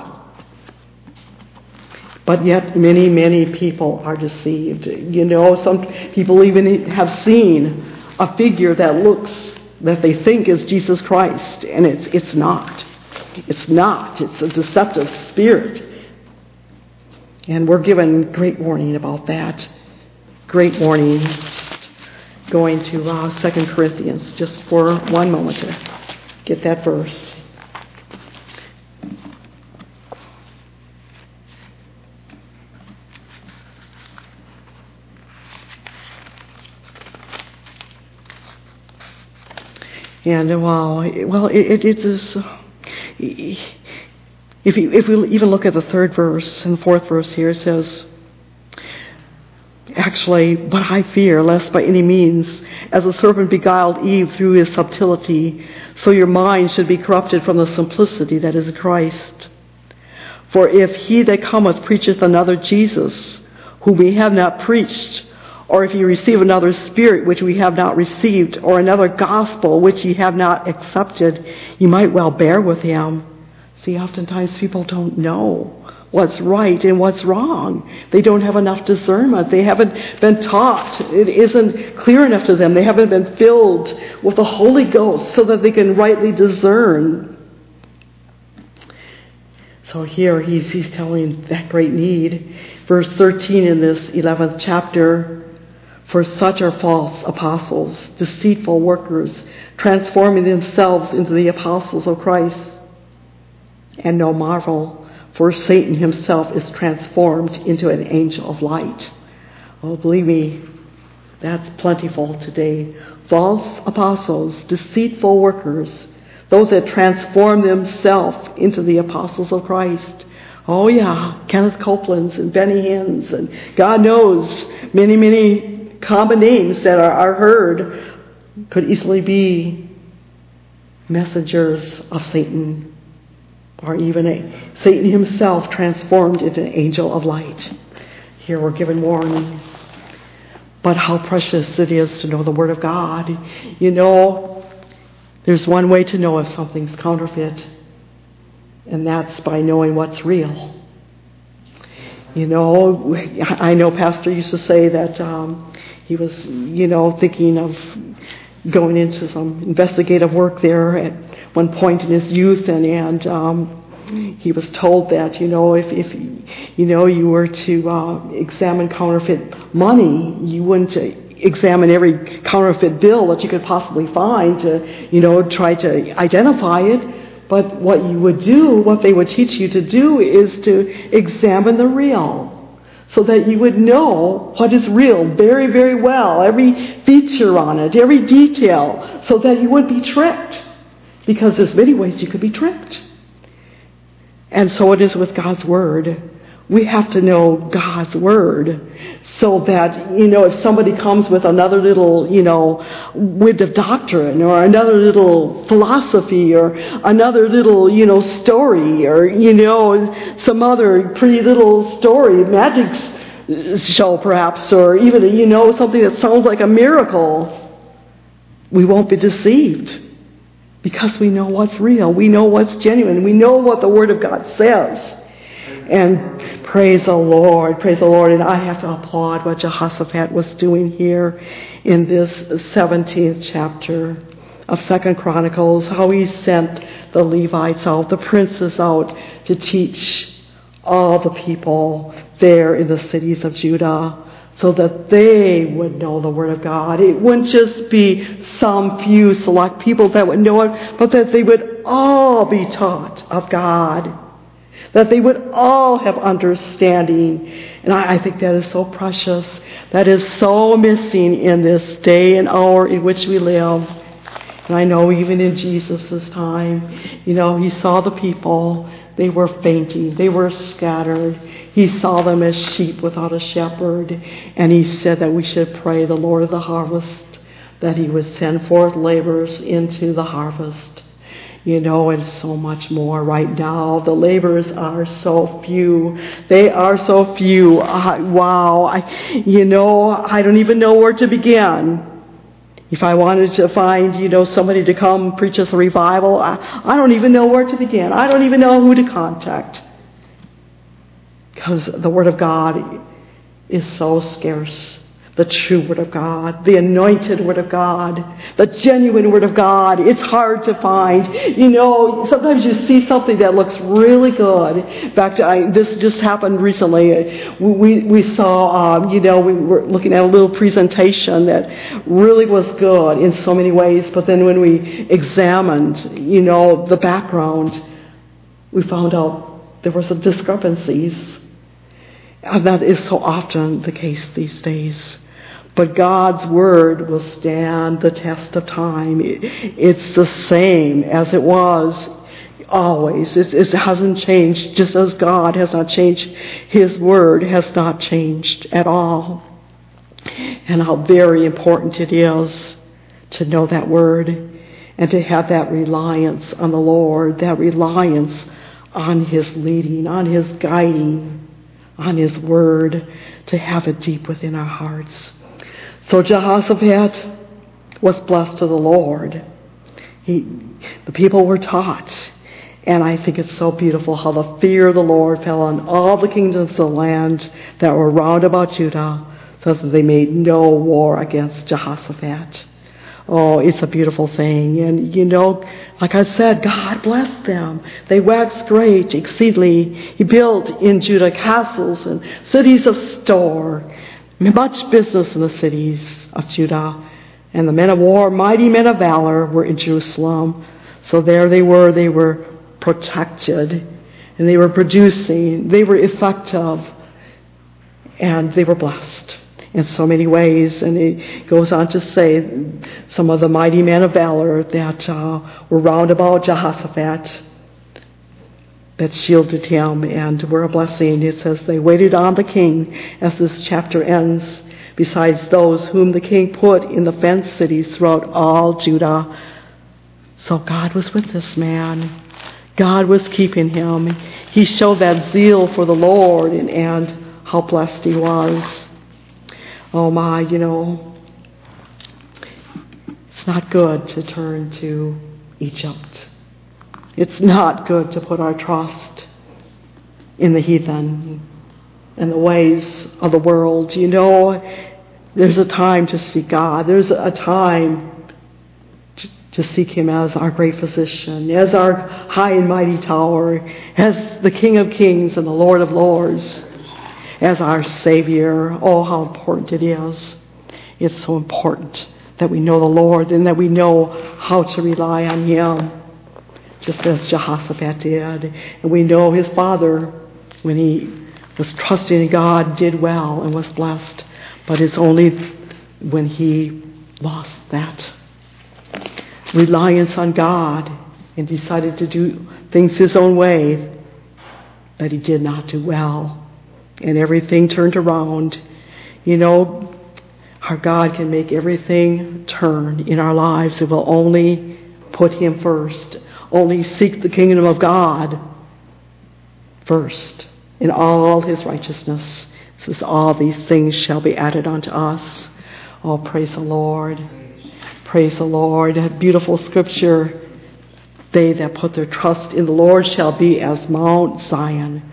But yet many, many people are deceived. You know, some people even have seen a figure that looks, that they think is Jesus Christ, and it's it's not. It's not. It's a deceptive spirit. And we're given great warning about that. Great warning. Going to uh, Second Corinthians, just for one moment to get that verse. And wow, well, it, it, it is. If you, if we even look at the third verse and the fourth verse here, it says, actually, but I fear lest by any means, as the serpent beguiled Eve through his subtlety, so your mind should be corrupted from the simplicity that is Christ. For if he that cometh preacheth another Jesus, whom we have not preached, or if you receive another spirit which we have not received, or another gospel which ye have not accepted, you might well bear with him. See, oftentimes people don't know what's right and what's wrong. They don't have enough discernment. They haven't been taught. It isn't clear enough to them. They haven't been filled with the Holy Ghost so that they can rightly discern. So here he's, he's telling that great need. Verse thirteen in this eleventh chapter, for such are false apostles, deceitful workers, transforming themselves into the apostles of Christ. And no marvel, for Satan himself is transformed into an angel of light. Oh, believe me, that's plentiful today. False apostles, deceitful workers, those that transform themselves into the apostles of Christ. Oh yeah, Kenneth Copeland's and Benny Hinn's and God knows many, many common names that are, are heard could easily be messengers of Satan, or even a, Satan himself transformed into an angel of light. Here we're given warning. But how precious it is to know the Word of God. You know, there's one way to know if something's counterfeit, and that's by knowing what's real. You know, I know Pastor used to say that um, he was, you know, thinking of going into some investigative work there at one point in his youth, and, and um, he was told that, you know, if, if you know, you were to uh, examine counterfeit money, you wouldn't examine every counterfeit bill that you could possibly find to, you know, try to identify it. But what you would do, what they would teach you to do, is to examine the real, so that you would know what is real very, very well, every feature on it, every detail, so that you wouldn't be tricked. Because there's many ways you could be tricked. And so it is with God's Word. We have to know God's Word so that, you know, if somebody comes with another little, you know, wit of doctrine or another little philosophy or another little, you know, story or, you know, some other pretty little story, magic show perhaps, or even, you know, something that sounds like a miracle, we won't be deceived because we know what's real. We know what's genuine. We know what the Word of God says. And praise the Lord, praise the Lord. And I have to applaud what Jehoshaphat was doing here in this seventeenth chapter of Second Chronicles, how he sent the Levites out, the princes out, to teach all the people there in the cities of Judah, so that they would know the Word of God. It wouldn't just be some few select people that would know it, but that they would all be taught of God, that they would all have understanding. And I, I think that is so precious. That is so missing in this day and hour in which we live. And I know even in Jesus' time, you know, he saw the people. They were fainting. They were scattered. He saw them as sheep without a shepherd. And he said that we should pray the Lord of the harvest, that he would send forth laborers into the harvest. You know, and so much more right now. The laborers are so few. They are so few. I, wow. I, you know, I don't even know where to begin. If I wanted to find, you know, somebody to come preach us a revival, I, I don't even know where to begin. I don't even know who to contact. Because the Word of God is so scarce. The true Word of God, the anointed Word of God, the genuine Word of God. It's hard to find. You know, sometimes you see something that looks really good. In fact, I, this just happened recently. We we saw, um, you know, we were looking at a little presentation that really was good in so many ways. But then when we examined, you know, the background, we found out there were some discrepancies. And that is so often the case these days. But God's Word will stand the test of time. It's the same as it was always. It, it hasn't changed, just as God has not changed. His Word has not changed at all. And how very important it is to know that Word and to have that reliance on the Lord, that reliance on His leading, on His guiding, on His Word, to have it deep within our hearts. So Jehoshaphat was blessed of the Lord. He, the people were taught. And I think it's so beautiful how the fear of the Lord fell on all the kingdoms of the land that were round about Judah, so that they made no war against Jehoshaphat. Oh, it's a beautiful thing. And, you know, like I said, God blessed them. They waxed great exceedingly. He built in Judah castles and cities of store, much business in the cities of Judah. And the men of war, mighty men of valor, were in Jerusalem. So there they were. They were protected. And they were producing. They were effective. And they were blessed in so many ways. And it goes on to say some of the mighty men of valor that uh, were round about Jehoshaphat, that shielded him and were a blessing. It says they waited on the king as this chapter ends, besides those whom the king put in the fenced cities throughout all Judah. So God was with this man. God was keeping him. He showed that zeal for the Lord, and, and how blessed he was. Oh my, you know, it's not good to turn to Egypt. It's not good to put our trust in the heathen and the ways of the world. You know, there's a time to seek God. There's a time to, to seek Him as our great physician, as our high and mighty tower, as the King of kings and the Lord of lords, as our Savior. Oh, how important it is. It's so important that we know the Lord and that we know how to rely on Him, just as Jehoshaphat did. And we know his father, when he was trusting in God, did well and was blessed. But it's only when he lost that reliance on God and decided to do things his own way that he did not do well. And everything turned around. You know, our God can make everything turn in our lives if we'll only put Him first. Only seek the kingdom of God first in all His righteousness. It says, all these things shall be added unto us. Oh, praise the Lord. Praise the Lord. That beautiful scripture. They that put their trust in the Lord shall be as Mount Zion,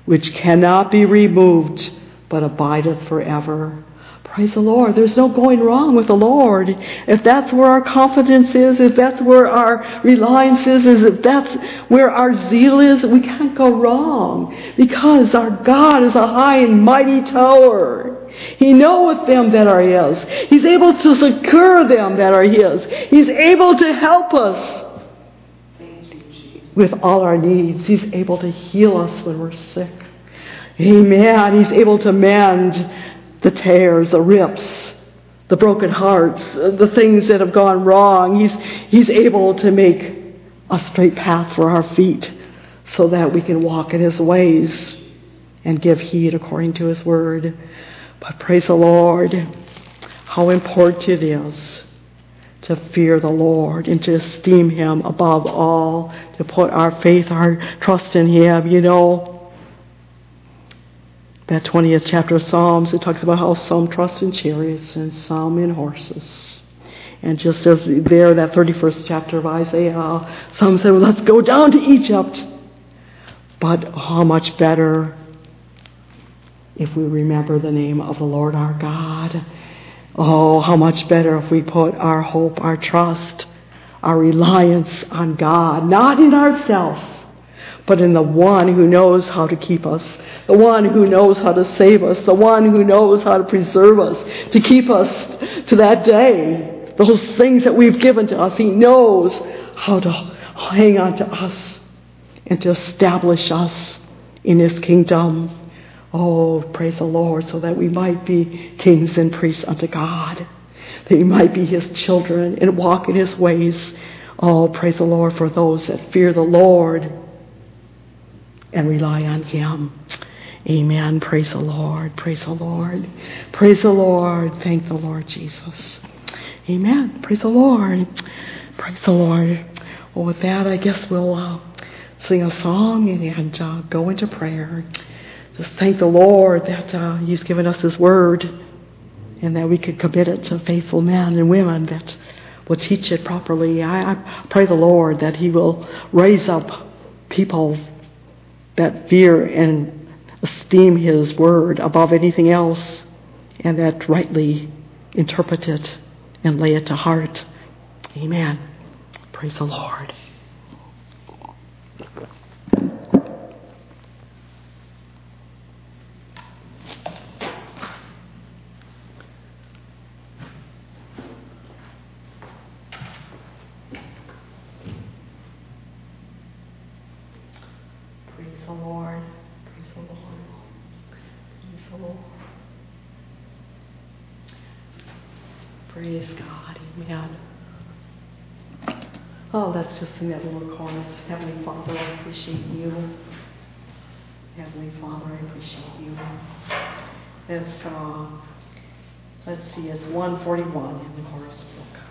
which cannot be removed, but abideth forever. Praise the Lord. There's no going wrong with the Lord. If that's where our confidence is, if that's where our reliance is, if that's where our zeal is, we can't go wrong. Because our God is a high and mighty tower. He knoweth them that are His. He's able to secure them that are His. He's able to help us with all our needs. He's able to heal us when we're sick. Amen. He's able to mend the tears, the rips, the broken hearts, the things that have gone wrong. He's, he's able to make a straight path for our feet so that we can walk in His ways and give heed according to His word. But praise the Lord, how important it is to fear the Lord and to esteem Him above all, to put our faith, our trust in Him. You know, that twentieth chapter of Psalms, it talks about how some trust in chariots and some in horses. And just as there, that thirty-first chapter of Isaiah, some said, well, let's go down to Egypt. But how much better if we remember the name of the Lord our God. Oh, how much better if we put our hope, our trust, our reliance on God, not in ourselves, but in the one who knows how to keep us, the one who knows how to save us, the one who knows how to preserve us, to keep us to that day. Those things that we've given to us, He knows how to hang on to us and to establish us in His kingdom. Oh, praise the Lord, so that we might be kings and priests unto God, that we might be His children and walk in His ways. Oh, praise the Lord for those that fear the Lord and rely on Him. Amen. Praise the Lord. Praise the Lord. Praise the Lord. Thank the Lord Jesus. Amen. Praise the Lord. Praise the Lord. Well, with that, I guess we'll uh, sing a song and, and uh, go into prayer. Just thank the Lord that uh, He's given us His word and that we could commit it to faithful men and women that will teach it properly. I, I pray the Lord that He will raise up people that fear and esteem His word above anything else, and that rightly interpret it and lay it to heart. Amen. Praise the Lord. Praise the Lord. Praise the Lord. Praise the Lord. Praise God. Amen. Oh, let's just sing that little chorus. Heavenly Father, I appreciate You. Heavenly Father, I appreciate You. It's, uh, let's see, it's one forty-one in the chorus book.